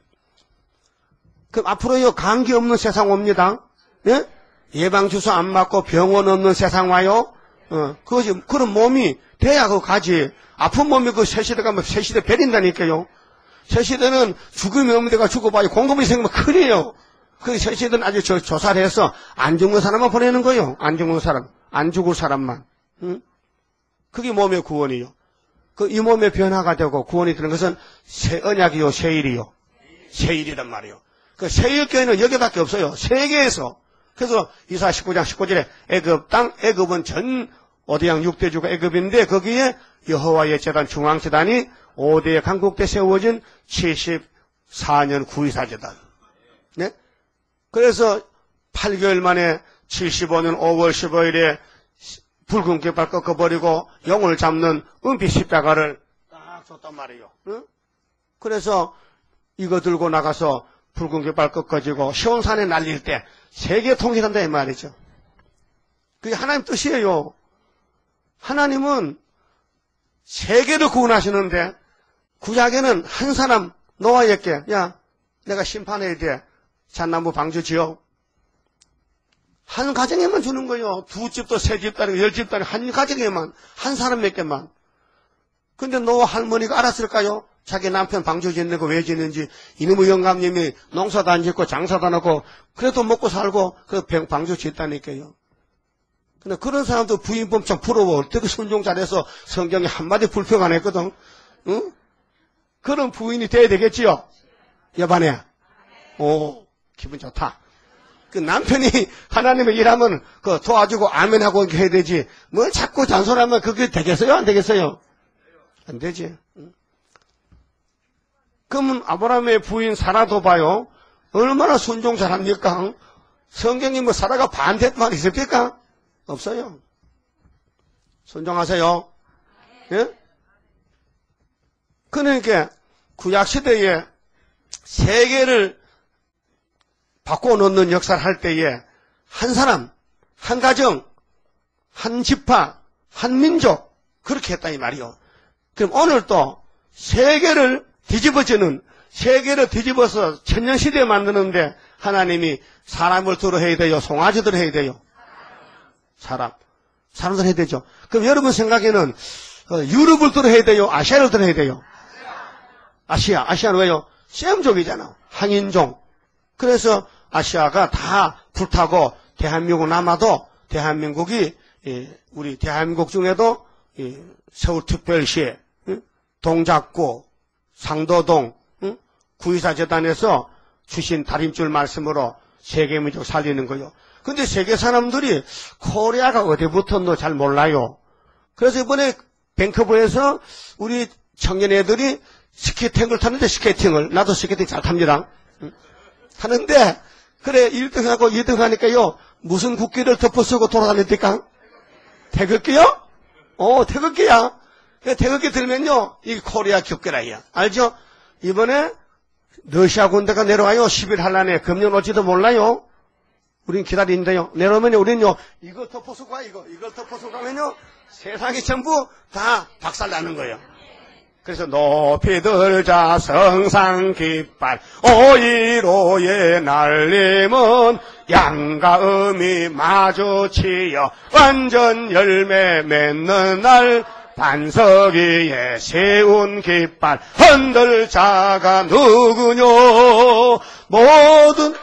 그럼 앞으로요 감기 없는 세상 옵니다. 예? 예방주사 안 맞고 병원 없는 세상 와요. 어, 그것이 그런 몸이 돼야 그 가지. 아픈 몸이 그 새 시대 가면 새 시대 베린다니까요. 새 시대는 죽음이 없는 데가 죽어봐야 공급이 생기면 큰일이에요. 그 새 시대는 아주 저, 조사를 해서 안 죽는 사람만 보내는 거예요. 안 죽는 사람, 안 죽을 사람만. 응? 그게 몸의 구원이요. 그 이 몸의 변화가 되고 구원이 되는 것은 새 언약이요, 새 일이요. 새 일이란 말이요. 그 새 일교회는 여기밖에 없어요. 세계에서. 그래서 이사 십구 장 십구 절에 애굽 땅, 애굽은 전 오대양 육 대주가 애굽인데 거기에 여호와의 제단 중앙제단이 오 대 강국대 세워진 칠십사 년 구이사 제단. 네? 그래서 팔 개월 만에 칠십오 년 오월 십오일에 붉은 깃발 꺾어버리고 영을 잡는 은빛 십자가를 딱 줬단 말이에요. 응? 그래서 이거 들고 나가서 붉은 깃발 꺾어지고 시온산에 날릴 때 세계 통일한다 이 말이죠. 그게 하나님 뜻이에요. 하나님은 세계를 구원하시는데 구약에는 한 사람 노아에게 야 내가 심판해야 돼. 잣나무 방주 지어. 한 가정에만 주는 거예요. 두 집도 세 집도 열 집도 한 가정에만 한 사람 몇 개만. 근데 노아 할머니가 알았을까요? 자기 남편 방주 짓는 거 왜 짓는지. 이놈의 영감님이 농사도 안 짓고 장사도 안 하고 그래도 먹고 살고 그 방주 짓다니까요. 근데 그런 사람도 부인법 참 부러워. 어떻게 순종 잘해서 성경에 한마디 불평 안 했거든. 응? 그런 부인이 돼야 되겠지요. 여반에. 오, 기분 좋다. 그 남편이 하나님의 일하면 그 도와주고 아멘하고 해야 되지. 뭘 자꾸 잔소리하면 그게 되겠어요? 안 되겠어요? 안 되지. 응? 그러면 아브라함의 부인 사라도 봐요. 얼마나 순종 잘합니까? 성경이 뭐 사라가 반대만 있습니까? 없어요. 순종하세요. 예? 그러니까 구약시대에 세계를 바꿔놓는 역사를 할 때에 한 사람, 한 가정, 한 지파, 한 민족 그렇게 했다 이 말이요. 그럼 오늘 또 세계를 뒤집어지는 세계를 뒤집어서 천년시대에 만드는데 하나님이 사람을 들어 해야 돼요? 송아지들 해야 돼요? 사람. 사람들 해야 되죠. 그럼 여러분 생각에는 유럽을 들어 해야 돼요? 아시아를 들어 해야 돼요? 아시아. 아시아는 왜요? 셈족이잖아. 항인종. 그래서 아시아가 다 불타고 대한민국 남아도 대한민국이 우리 대한민국 중에도 서울특별시 동작구 상도동 구이사 재단에서 주신 달인줄 말씀으로 세계민족 살리는 거요. 근데 세계 사람들이 코리아가 어디 붙었노 잘 몰라요. 그래서 이번에 밴쿠버에서 우리 청년 애들이 스케이팅을 타는데 스케이팅을 나도 스케이팅 잘 탑니다. 하는데 그래 일 등하고 이 등 하니까요. 무슨 국기를 덮어쓰고 돌아다닙니까? 태극기요? 어 태극기야. 태극기 들면요. 이게 코리아 국기라야. 알죠? 이번에 러시아 군대가 내려와요. 십 일 한란에 금년 올지도 몰라요. 우린 기다리는데요. 내려오면요. 우린요. 이거 덮어쓰고 와 이거. 이걸 덮어쓰고 가면요. 세상이 전부 다 박살나는 거예요. 그래서 높이 들자 성상 깃발 오일오의 날림은 양과 음이 마주치어 완전 열매 맺는 날 반석 위에 세운 깃발 흔들 자가 누구뇨. 모든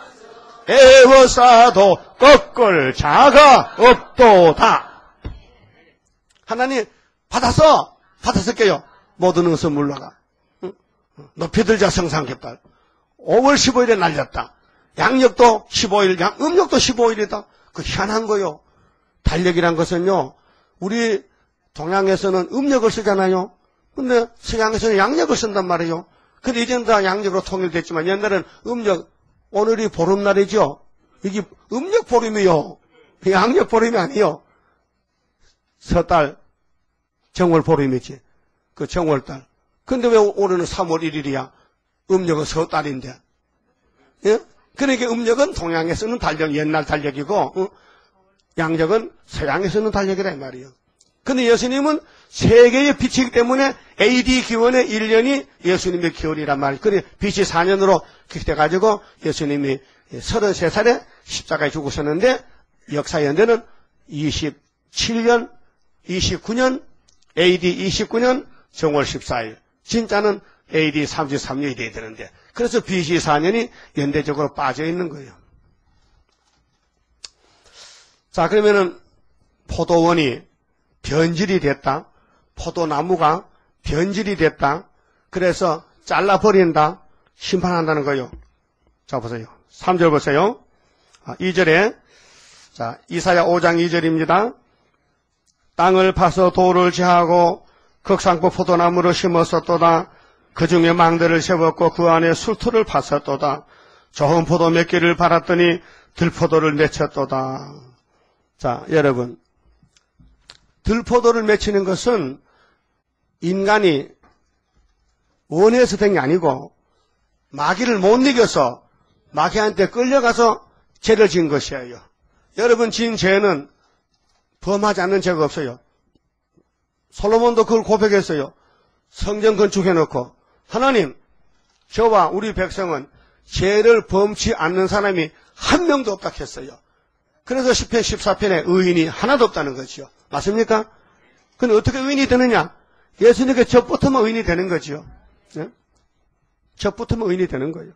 에워싸도 꺾을 자가 없도다. 하나님 받아서 받았을게요. 모든 것은 물러가. 높이 들자 성상깃발. 오월 십오일에 날렸다. 양력도 십오일, 양, 음력도 십오일이다. 그 희한한 거요. 달력이란 것은요, 우리 동양에서는 음력을 쓰잖아요. 근데 서양에서는 양력을 쓴단 말이에요. 근데 이제는 다 양력으로 통일됐지만 옛날에는 음력, 오늘이 보름날이죠. 이게 음력 보름이요. 양력 보름이 아니요. 서달, 정월 보름이지. 그 정월달. 근데 왜 올해는 삼월 일일이야? 음력은 서달인데. 예? 그러니까 음력은 동양에 쓰는 달력, 옛날 달력이고, 어? 양력은 서양에 쓰는 달력이라 이 말이에요. 근데 예수님은 세계의 빛이기 때문에 에이디 기원의 일 년이 예수님의 기원이란 말이에요. 그래, 비씨 사 년으로 그렇게 돼가지고 예수님이 서른세 살에 십자가에 죽으셨는데 역사 연대는 이십칠 년, 이십구 년, 에이디 이십구 년, 정월 십사일. 진짜는 에이디 삼십삼 년이 돼야 되는데, 그래서 비씨 사 년이 연대적으로 빠져 있는 거예요. 자, 그러면은 포도원이 변질이 됐다. 포도나무가 변질이 됐다. 그래서 잘라버린다. 심판한다는 거예요. 자, 보세요. 삼 절 보세요. 아, 이 절에, 자, 이사야 오 장 이 절입니다. 땅을 파서 돌을 제하고 극상포 포도나무를 심었었도다. 그 중에 망대를 세웠고 그 안에 술토를 팠었도다. 좋은 포도 몇 개를 팔았더니 들포도를 맺혔도다. 자, 여러분, 들포도를 맺히는 것은 인간이 원해서 된 게 아니고 마귀를 못 이겨서 마귀한테 끌려가서 죄를 지은 것이에요. 여러분, 지은 죄는 범하지 않는 죄가 없어요. 솔로몬도 그걸 고백했어요. 성전 건축해놓고, 하나님, 저와 우리 백성은 죄를 범치 않는 사람이 한 명도 없다 했어요. 그래서 시편 십사 편에 의인이 하나도 없다는 거죠. 맞습니까? 근데 어떻게 의인이 되느냐? 예수님께 젖붙으면 의인이 되는 거죠. 네? 젖붙으면 의인이 되는 거예요.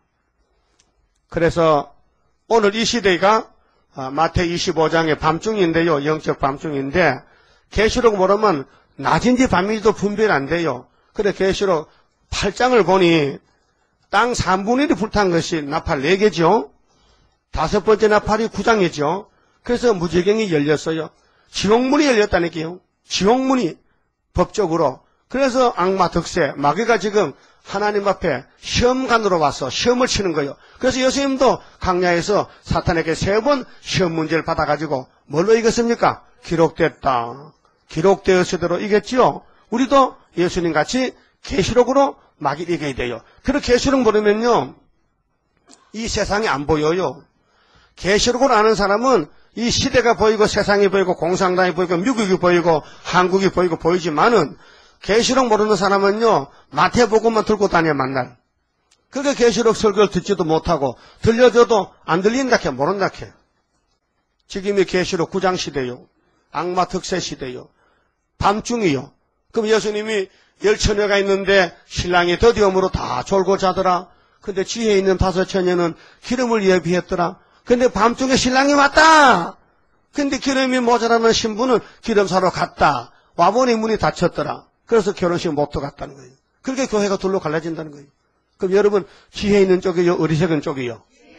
그래서 오늘 이 시대가 마태 이십오 장의 밤중인데요. 영적 밤중인데 계시록 모르면 낮인지 밤인지도 분별 안 돼요. 그래 계시록 팔 장을 보니 땅 삼분의 일이 불탄 것이 나팔 네 개죠. 다섯 번째 나팔이 구 장이죠. 그래서 무지경이 열렸어요. 지옥문이 열렸다니까요. 지옥문이 법적으로. 그래서 악마 득세, 마귀가 지금 하나님 앞에 시험관으로 와서 시험을 치는 거예요. 그래서 예수님도 강야에서 사탄에게 세 번 시험 문제를 받아가지고 뭘로 이겼습니까? 기록됐다. 기록되었으대로 이겼지요. 우리도 예수님 같이 계시록으로 마귀를 이겨야 돼요. 그리고 계시록 모르면요, 이 세상이 안 보여요. 계시록을 아는 사람은 이 시대가 보이고 세상이 보이고 공산당이 보이고 미국이 보이고 한국이 보이고 보이지만은 계시록 모르는 사람은요, 마태복음만 들고 다녀 만날. 그러니까 계시록 설교를 듣지도 못하고 들려줘도 안 들린다 해, 모른다 해. 지금이 계시록 구 장 시대요. 악마 특세 시대요. 밤중이요. 그럼 예수님이 열 처녀가 있는데 신랑이 더디움으로 다 졸고 자더라. 근데 지혜 있는 다섯 처녀는 기름을 예비했더라. 근데 밤중에 신랑이 왔다. 근데 기름이 모자라는 신부는 기름 사러 갔다. 와보니 문이 닫혔더라. 그래서 결혼식 못 들어갔다는 거예요. 그렇게 교회가 둘로 갈라진다는 거예요. 그럼 여러분, 지혜 있는 쪽이요, 어리석은 쪽이요?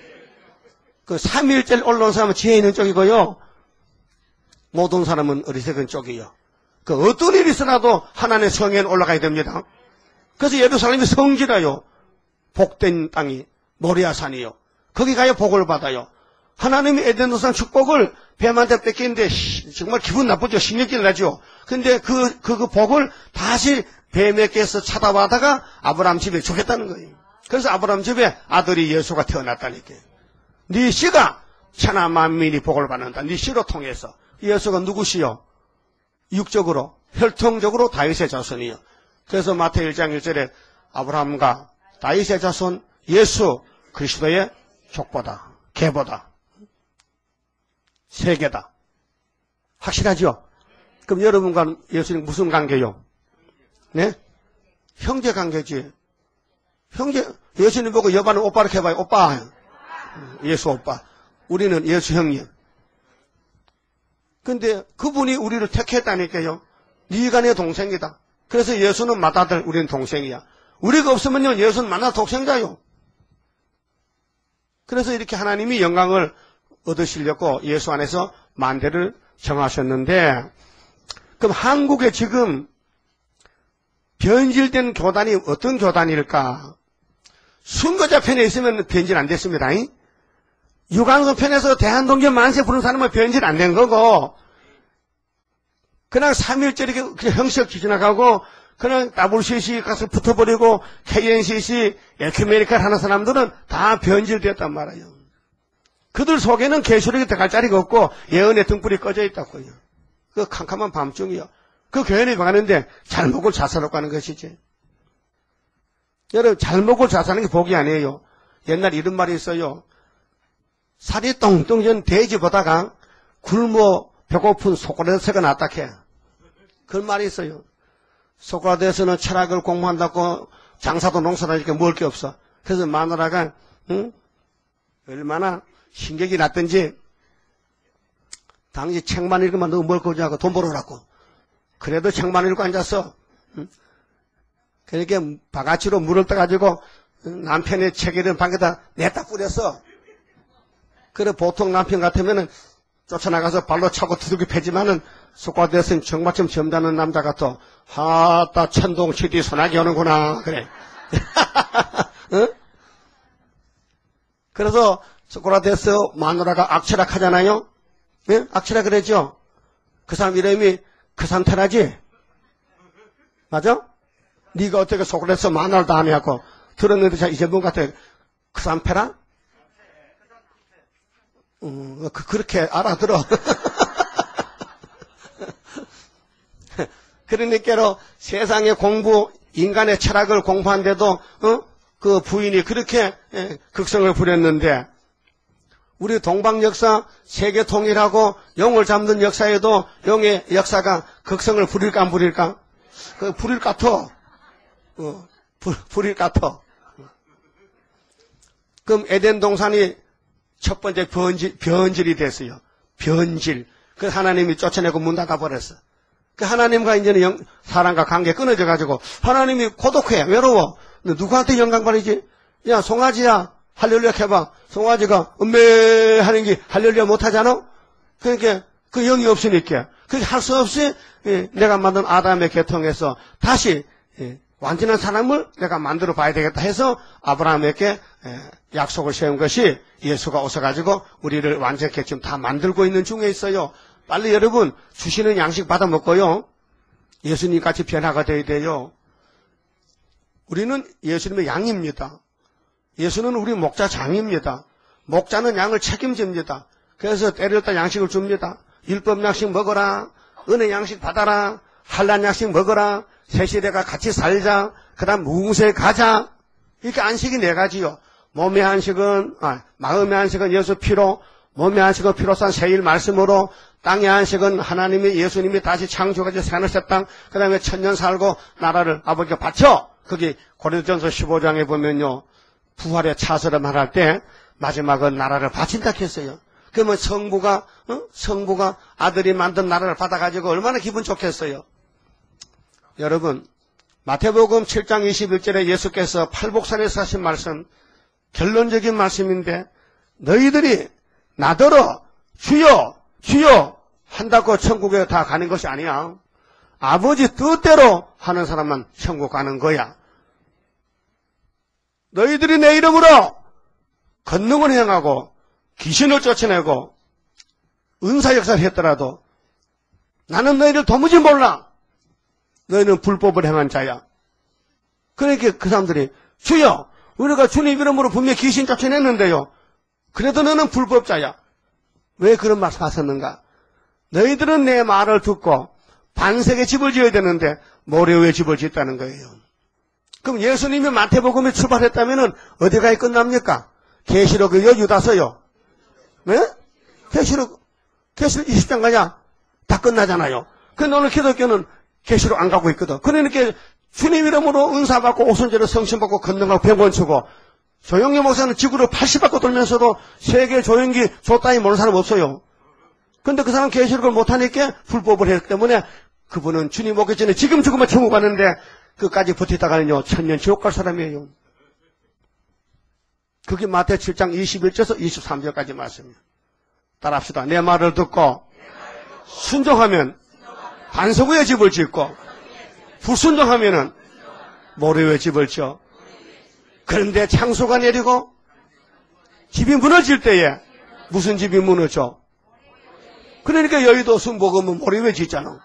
그 삼일절 올라온 사람은 지혜 있는 쪽이고요, 못 온 사람은 어리석은 쪽이요. 그 어떤 일이 있어라도 하나님의 성에는 올라가야 됩니다. 그래서 예루살렘이 성지라요. 복된 땅이 모리아산이요. 거기 가야 복을 받아요. 하나님이 에덴 동산 축복을 뱀한테 뺏기는데 정말 기분 나쁘죠. 신경질 나죠. 근데 그, 그, 그 복을 다시 뱀에게서 찾아와다가 아브라함 집에 주겠다는 거예요. 그래서 아브라함 집에 아들이 예수가 태어났다니까요. 네 씨가 천하 만민이 복을 받는다. 네 씨로 통해서. 예수가 누구시요? 육적으로, 혈통적으로 다윗의 자손이요. 그래서 마태 일 장 일 절에 아브라함과 다윗의 자손 예수 그리스도의 족보다, 계보다, 세계다. 확실하죠? 그럼 여러분과 예수님 무슨 관계요? 네? 형제 관계지. 형제, 예수님 보고 여반은 오빠를 해봐요. 오빠. 예수 오빠. 우리는 예수 형님. 근데 그분이 우리를 택했다니까요. 네가 내 동생이다. 그래서 예수는 맏아들, 우리는 동생이야. 우리가 없으면요, 예수는 만나 동생자요. 그래서 이렇게 하나님이 영광을 얻으시려고 예수 안에서 만대를 정하셨는데, 그럼 한국에 지금 변질된 교단이 어떤 교단일까? 순거자 편에 있으면 변질 안 됐습니다. 유관순 편에서 대한독립 만세 부른 사람은 변질 안 된 거고, 그냥 삼일절이 그냥 형식 지나가고, 그냥 더블유씨씨 가서 붙어버리고, 케이엔씨씨, 에큐메니컬 하는 사람들은 다 변질되었단 말이에요. 그들 속에는 계시록이 들어갈 자리가 없고, 예언의 등불이 꺼져 있다고요. 그 캄캄한 밤중이요. 그 교회에 가는데 잘 먹고 자살하고 가는 것이지. 여러분, 잘 먹고 자사는 게 복이 아니에요. 옛날 이런 말이 있어요. 살이 똥똥 전 돼지 보다가 굶어 배고픈 소크라테스가 낫다 캐. 그런 말이 있어요. 소크라테스는 철학을 공부한다고 장사도 농사도 이렇게 먹을 게 없어. 그래서 마누라가 응? 얼마나 신경이 났던지 당시 책만 읽으면 너 뭘 거지 하고 돈 벌어라고. 그래도 책만 읽고 앉았어. 응? 그렇게 바가지로 물을 떠가지고 남편의 책에는 방에다 냈다 뿌렸어. 그래 보통 남편 같으면은 쫓아나가서 발로 차고 두들겨 패지만은 소크라테스는 정말 좀 점잖은 남자 같아. 하따 천동치디 소나기 오는구나. 그래. 응? 그래서 소크라테스 마누라가 악취락 하잖아요. 예? 악취락 그랬죠. 그 사람 이름이 크산테라지. 맞아? 네가 어떻게 소크라테스 마누라도 안 해갖고 들었는데 자 이제 뭔 같아. 크산페라? 음, 그, 그렇게 알아들어. 그러니까 세상의 공부, 인간의 철학을 공부한데도 어? 그 부인이 그렇게 예, 극성을 부렸는데 우리 동방 역사 세계 통일하고 영을 잡는 역사에도 영의 역사가 극성을 부릴까 안 부릴까? 그 부릴 것 같아. 어, 부, 부릴 것 같아. 그럼 에덴 동산이 첫 번째 변질, 변질이 됐어요. 변질. 그 하나님이 쫓아내고 문 닫아버렸어. 그 하나님과 이제는 영, 사람과 관계 끊어져가지고 하나님이 고독해, 외로워. 너 누구한테 영광 받이지? 야, 송아지야, 할렐루야 해봐. 송아지가 음메 하는 게 할렐루야 못하잖아? 그러니까 그 영이 없으니까. 그게 할 수 없이 예, 내가 만든 아담의 계통에서 다시 예, 완전한 사람을 내가 만들어 봐야 되겠다 해서 아브라함에게 약속을 세운 것이 예수가 오셔가지고 우리를 완전케 지금 다 만들고 있는 중에 있어요. 빨리 여러분 주시는 양식 받아 먹고요. 예수님 같이 변화가 되어야 돼요. 우리는 예수님의 양입니다. 예수는 우리 목자장입니다. 목자는 양을 책임집니다. 그래서 때릴 때 양식을 줍니다. 율법 양식 먹어라. 은혜 양식 받아라. 한란 양식 먹어라. 새 시대가 같이 살자. 그 다음 무궁세 가자. 이렇게 안식이 네 가지요. 몸의 안식은, 아, 마음의 안식은 예수 피로, 몸의 안식은 피로산 세일 말씀으로, 땅의 안식은 하나님이 예수님이 다시 창조가지고 새하늘 새 땅, 그 다음에 천년 살고 나라를 아버지가 바쳐. 거기 고린도전서 십오 장에 보면요. 부활의 차서를 말할 때 마지막은 나라를 바친다 했어요. 그러면 성부가, 어? 성부가 아들이 만든 나라를 받아가지고 얼마나 기분 좋겠어요. 여러분, 마태복음 칠 장 이십일 절에 예수께서 팔복산에서 하신 말씀, 결론적인 말씀인데 너희들이 나더러 주여 주여 한다고 천국에 다 가는 것이 아니야. 아버지 뜻대로 하는 사람만 천국 가는 거야. 너희들이 내 이름으로 권능을 행하고 귀신을 쫓아내고 은사 역사를 했더라도 나는 너희를 도무지 몰라. 너희는 불법을 행한 자야. 그러니까 그 사람들이 주여 우리가 주님 이름으로 분명히 귀신 쫓아냈는데요. 그래도 너는 불법자야. 왜 그런 말씀 하셨는가? 너희들은 내 말을 듣고 반석에 집을 지어야 되는데 모래 위에 집을 짓다는 거예요. 그럼 예수님이 마태복음에 출발했다면 어디까지 끝납니까? 계시록이요? 유다서요? 네? 계시록, 계시록 이십 장 가냐? 다 끝나잖아요. 근데 오늘 기독교는 계시로 안 가고 있거든. 그러니까 주님 이름으로 은사 받고 오순절에 성신 받고 건너가고 병원 치고 조영기 목사는 지구를 팔십 바퀴 돌면서도 세계 조영기 조 따위 모르는 사람 없어요. 근데 그 사람 계시록을 못하니까 불법을 했기 때문에 그분은 주님 오기 전에 지금 죽으면 천국 가는데 그까지 버티다가는요 천년 지옥 갈 사람이에요. 그게 마태 칠 장 이십일 절에서 이십삼 절까지 말씀이에요. 따라합시다. 내 말을 듣고 순종하면 반석 위에 집을 짓고 불순종하면은 모래 위에 집을 지어. 그런데 창수가 내리고 집이 무너질 때에 무슨 집이 무너져? 그러니까 여의도 순복음은 모래 위에 짓잖아.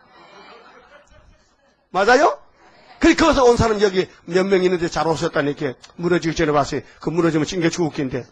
맞아요? 그래, 거기서 온 사람 여기 몇 명 있는데 잘 오셨다니까. 무너지기 전에 봤어요. 그 무너지면 찡겨 죽을긴데.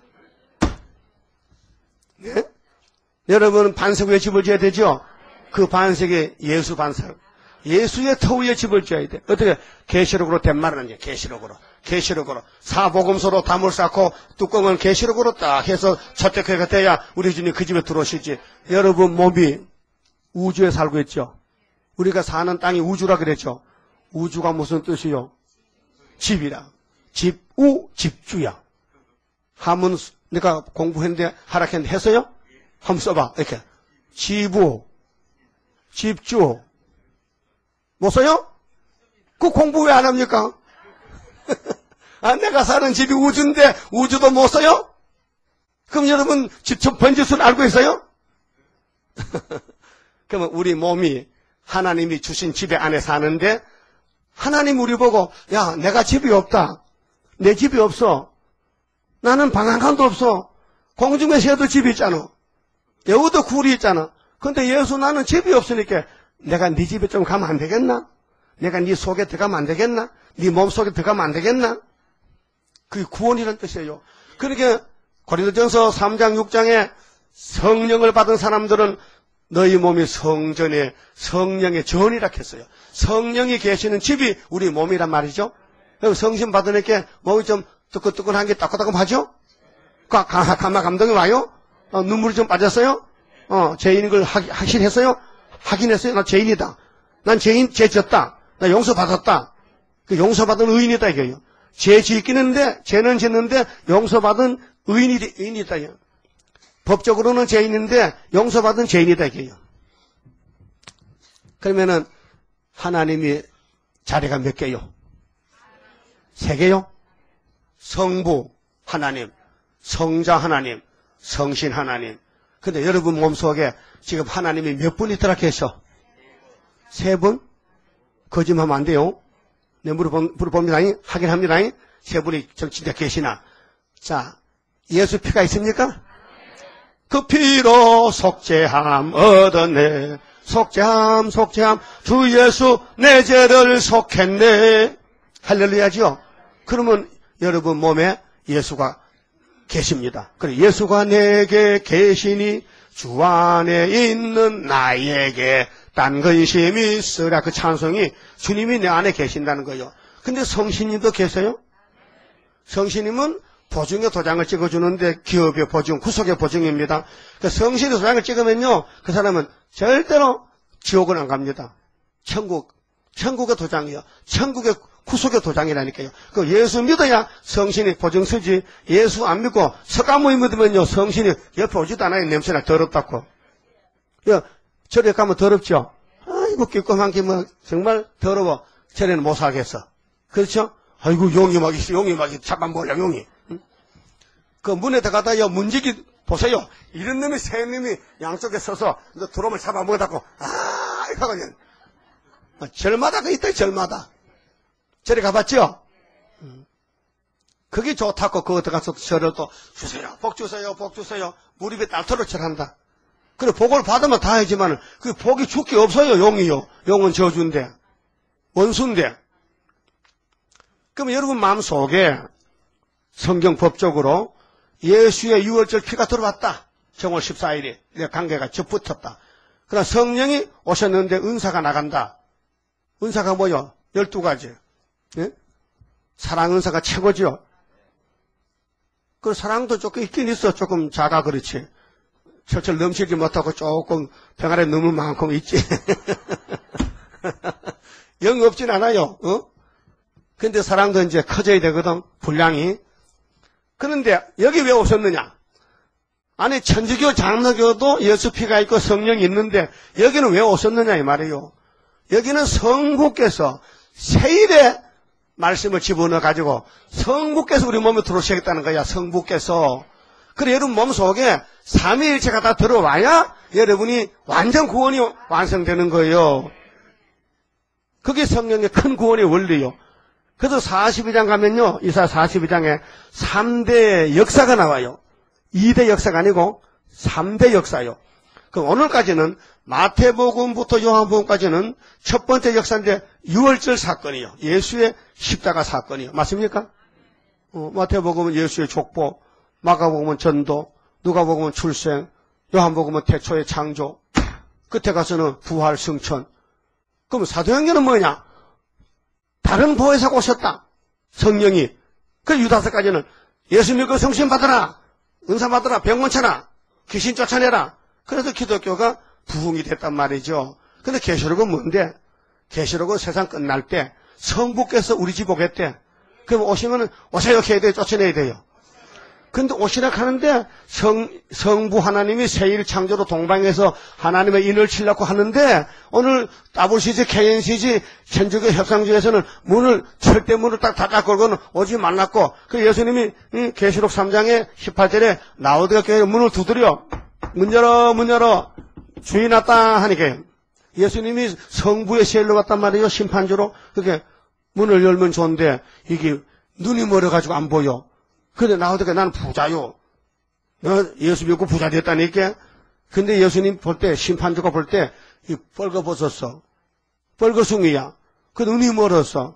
네? 여러분, 반석 위에 집을 지어야 되죠? 그 반석이 예수 반석. 예수의 터 위에 집을 지어야 돼. 어떻게? 계시록으로 된 말은 아니에요. 계시록으로. 계시록으로. 사복음서로 담을 쌓고 뚜껑은 계시록으로 딱 해서 저택회가 돼야 우리 주님 그 집에 들어오시지. 여러분 몸이 우주에 살고 있죠? 우리가 사는 땅이 우주라 그랬죠? 우주가 무슨 뜻이요? 집이라. 집우, 집주야. 하문, 내가 공부했는데, 하락했는데 했어요? 한번 써봐. 이렇게. 지부, 집주. 못 써요? 그 공부 왜 안 합니까? 아, 내가 사는 집이 우주인데, 우주도 못 써요? 그럼 여러분, 집 번지수는 알고 있어요? 그러면 우리 몸이 하나님이 주신 집에 안에 사는데, 하나님 우리 보고 야 내가 집이 없다. 내 집이 없어. 나는 방 한 칸도 없어. 공중에 새도 집이 있잖아. 여우도 굴이 있잖아. 근데 예수 나는 집이 없으니까 내가 네 집에 좀 가면 안 되겠나? 내가 네 속에 들어가면 안 되겠나? 네 몸속에 들어가면 안 되겠나? 그게 구원이라는 뜻이에요. 그러니까 고린도전서 삼 장 육 장에 성령을 받은 사람들은 너희 몸이 성전에 성령의 전이라 했어요. 성령이 계시는 집이 우리 몸이란 말이죠. 성신 받으니까 몸이 좀 뜨끈뜨끈한 게 따끈따끈하죠? 가마 감동이 와요? 어, 눈물이 좀 빠졌어요? 어, 죄인인 걸 확, 확신했어요? 확인했어요? 나 죄인이다. 난 죄인, 죄 졌다. 나 용서받았다. 그 용서받은 의인이다, 이거요. 죄 짓긴 했는데, 죄는 짓는데, 용서받은 의인이, 의인이다, 이거. 법적으로는 죄인인데 용서받은 죄인이다 이게요. 그러면은 하나님이 자리가 몇 개요? 세 개요? 성부 하나님, 성자 하나님, 성신 하나님. 근데 여러분 몸속에 지금 하나님이 몇 분이 들어 계셔? 세 분? 거짓말하면 안 돼요. 내 물어봅니다. 확인합니다. 세 분이 진짜 계시나? 자, 예수 피가 있습니까? 그 피로 속죄함 얻었네. 속죄함 속죄함 주 예수 내 죄를 속했네. 할렐루야죠. 그러면 여러분 몸에 예수가 계십니다. 그래 예수가 내게 계시니 주 안에 있는 나에게 딴 근심이 있으라. 그 찬송이 주님이 내 안에 계신다는 거예요. 근데 성신님도 계세요? 성신님은 보증의 도장을 찍어주는데 기업의 보증, 구속의 보증입니다. 그 성신의 도장을 찍으면요, 그 사람은 절대로 지옥은 안 갑니다. 천국, 천국의 도장이요. 천국의 구속의 도장이라니까요. 그 예수 믿어야 성신이 보증 쓰지. 예수 안 믿고 석가모니 믿으면요, 성신이 옆에 오지도 않아요. 냄새나 더럽다고. 야, 절에 가면 더럽죠? 아이고, 끼꼼한 게 뭐, 정말 더러워. 절에는 못 살겠어. 그렇죠? 아이고, 용이 막 있어, 용이 막 있어. 잡아먹으려, 용이. 그 문에 들어가다, 요, 문지기, 보세요. 이런 놈이, 새 놈이 양쪽에 서서, 들어오면 잡아먹었다고, 아, 이거 그냥. 절마다 그 있다, 절마다. 절에 가봤죠? 그게 좋다고, 그거 들어가서 절을 또, 주세요, 복 주세요, 복 주세요. 무릎에 딸토록 절한다. 그래, 복을 받으면 다 하지만, 그 복이 줄게 없어요, 용이요. 용은 저주인데. 원수인데. 그러면 여러분 마음속에, 성경 법적으로, 예수의 유월절 피가 들어왔다. 정월 십사 일이 내 관계가 접붙었다. 그러나 성령이 오셨는데 은사가 나간다. 은사가 뭐요? 열두 가지. 예? 사랑 은사가 최고죠. 그 사랑도 조금 있긴 있어. 조금 작아 그렇지. 철철 넘치지 못하고 조금 병아리 넘을 만큼 있지. 영 없진 않아요. 어? 근데 사람도 이제 커져야 되거든, 분량이. 그런데 여기 왜 오셨느냐? 아니, 천주교, 장로교도 예수 피가 있고 성령이 있는데 여기는 왜 오셨느냐 이 말이에요. 여기는 성부께서 세일의 말씀을 집어넣어 가지고 성부께서 우리 몸에 들어오시겠다는 거야. 성부께서. 그래 여러분 몸속에 삼위일체가 다 들어와야 여러분이 완전 구원이 완성되는 거예요. 그게 성령의 큰 구원의 원리요. 그래서 사십이 장 가면요, 이사 사십이 장에 삼 대 역사가 나와요. 이 대 역사가 아니고 삼 대 역사요. 그럼 오늘까지는 마태복음부터 요한복음까지는 첫 번째 역사인데 유월절 사건이요. 예수의 십자가 사건이요. 맞습니까? 어, 마태복음은 예수의 족보, 마가복음은 전도, 누가복음은 출생, 요한복음은 태초의 창조, 끝에 가서는 부활 승천. 그럼 사도행전은 뭐냐? 다른 보혜사가 오셨다. 성령이. 그 유다서까지는 예수 믿고 성신 받아라. 은사 받아라. 병 고쳐라. 귀신 쫓아내라. 그래서 기독교가 부흥이 됐단 말이죠. 근데 계시록은 뭔데? 계시록은 세상 끝날 때 성부께서 우리 집 오겠대. 그럼 오시면 오세요 해야 돼요? 쫓아내야 돼요? 근데 오시라 하는데 성, 성부 하나님이 세일 창조로 동방에서 하나님의 인을 치려고 하는데 오늘 더블유씨지, 케이엔씨지, 천주교 협상주에서는 문을, 절대 문을 딱 닫아 걸고는 오지 말랐고 그 예수님이 계시록 삼 장에 십팔 절에 라오디가 교회 문을 두드려. 문 열어, 문 열어. 주인 왔다 하니까 예수님이 성부의 세일로 갔단 말이에요. 심판주로. 그게 문을 열면 좋은데 이게 눈이 멀어가지고 안 보여. 근데 나오니까 나는 부자요. 너 예수 믿고 부자 됐다니까. 근데 예수님 볼 때, 심판주가 볼 때, 이 뻘거벗었어. 뻘거숭이야. 그 눈이 멀었어.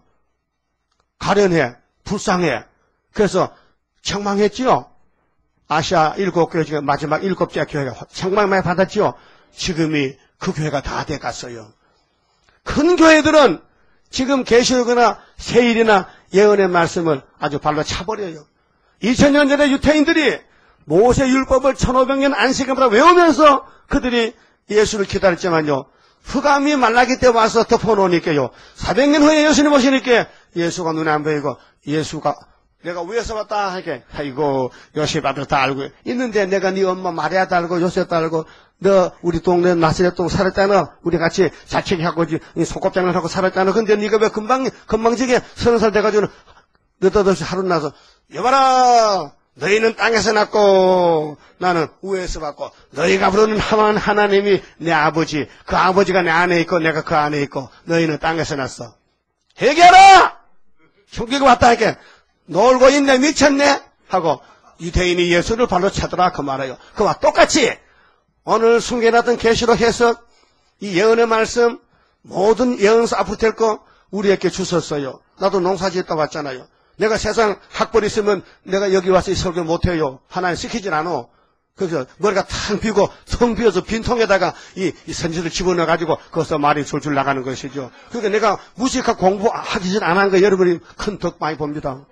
가련해. 불쌍해. 그래서 책망했지요. 아시아 일곱 교회 중에 마지막 일곱째 교회가 책망 많이 받았지요. 지금이 그 교회가 다 돼갔어요. 큰 교회들은 지금 계시록이나 세일이나 예언의 말씀을 아주 발로 차버려요. 이천 년 전에 유태인들이 모세 율법을 천오백 년 안식일마다 외우면서 그들이 예수를 기다렸지만요. 흑암이 말라기 때 와서 덮어놓으니까요. 사백 년 후에 예수님 오시니까 예수가 눈에 안 보이고 예수가 내가 위에서 왔다 하게 아이고 요셉 아들 다 알고 있는데 내가 네 엄마 마리아도 알고 요셉도 알고 너 우리 동네 나사렛동 살았잖아. 우리 같이 자책하고 손꼽장을 하고 살았잖아. 근데 네가 왜 금방 금방지게 서른 살 돼가지고 느닷없이 하루 나서 여봐라 너희는 땅에서 났고 나는 위에서 왔고 너희가 부르는 하만 하나님이 내 아버지 그 아버지가 내 안에 있고 내가 그 안에 있고 너희는 땅에서 났어. 회개하라. 형기가 왔다 하니까 놀고 있네 미쳤네 하고 유대인이 예수를 발로 차더라 그 말이에요. 그와 똑같이 오늘 순계났던 계시록 해석 이 예언의 말씀 모든 예언서 앞으로 될 거 우리에게 주셨어요. 나도 농사짓다 왔잖아요. 내가 세상 학벌 있으면 내가 여기 와서 이 설교 못해요. 하나님 시키진 않아. 그래서 머리가 탕 비고 텅 비어서 빈통에다가 이, 이 선지를 집어넣어가지고 거기서 말이 줄줄 나가는 것이죠. 그러니까 내가 무식하고 공부하기 전 안 한 거 여러분이 큰 덕 많이 봅니다.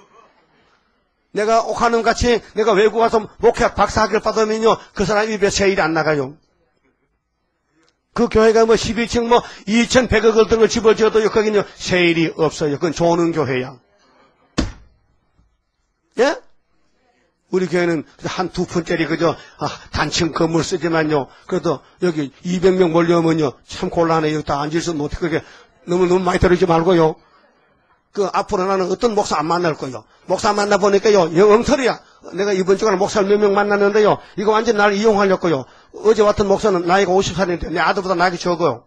내가 옥하는 같이 내가 외국 와서 목회 박사학위를 받으면요. 그 사람 입에 세일이 안 나가요. 그 교회가 뭐 십이 층 뭐 이천백억 원 등을 집어줘도 거기는 세일이 없어요. 그건 좋은 교회야. 예? 우리 교회는 한 두 푼짜리 그저 아, 단층 건물 쓰지만요. 그래도 여기 이백 명 몰려오면요. 참 곤란해요. 여기 다 앉아서 못해. 그게 너무 너무 많이 들어오지 말고요. 그 앞으로 나는 어떤 목사 안 만날 거예요. 목사 만나보니까요. 영 엉터리야. 내가 이번 주간에 목사를 몇 명 만났는데요. 이거 완전 날 이용하려고요. 어제 왔던 목사는 나이가 오십 살인데 내 아들보다 나이가 적어요.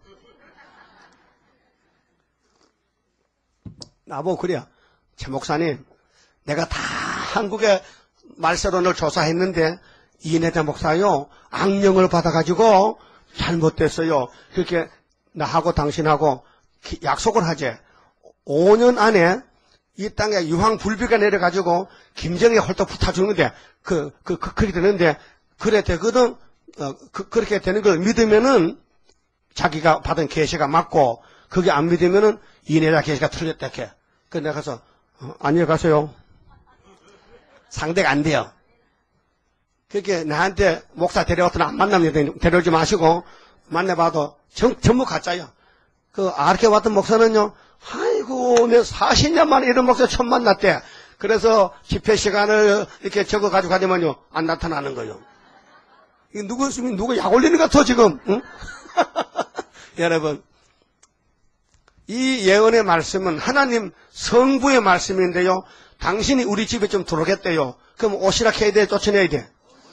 나보고 그래요. 제 목사님 내가 다 한국의 말세론을 조사했는데 이인혜자 목사요. 악령을 받아가지고 잘못됐어요. 그렇게 나하고 당신하고 약속을 하재. 오 년 안에 이 땅에 유황불비가 내려가지고 김정희가 홀딱 붙어주는데 그, 그, 그, 그렇게 되는데 그래 되거든. 어, 그, 그렇게 되는 걸 믿으면은 자기가 받은 계시가 맞고 그게 안 믿으면은 이인혜자 계시가 틀렸다 해. 그래서 내가 가서 어, 안녕히 가세요. 상대가 안 돼요. 그렇게 나한테 목사 데려왔더니 안 만나면 데려오지 마시고 만나봐도 전, 전부 가짜요. 그 아르케 왔던 목사는요, 아이고, 내 사십 년 만에 이런 목사 처음 만났대. 그래서 집회 시간을 이렇게 적어가지고 가자면요, 안 나타나는 거예요. 이거 누구, 누구 약 올리는 것 같아, 지금. 응? 여러분, 이 예언의 말씀은 하나님 성부의 말씀인데요, 당신이 우리 집에 좀 들어오겠대요. 그럼 오시라 해야 돼, 쫓아내야 돼?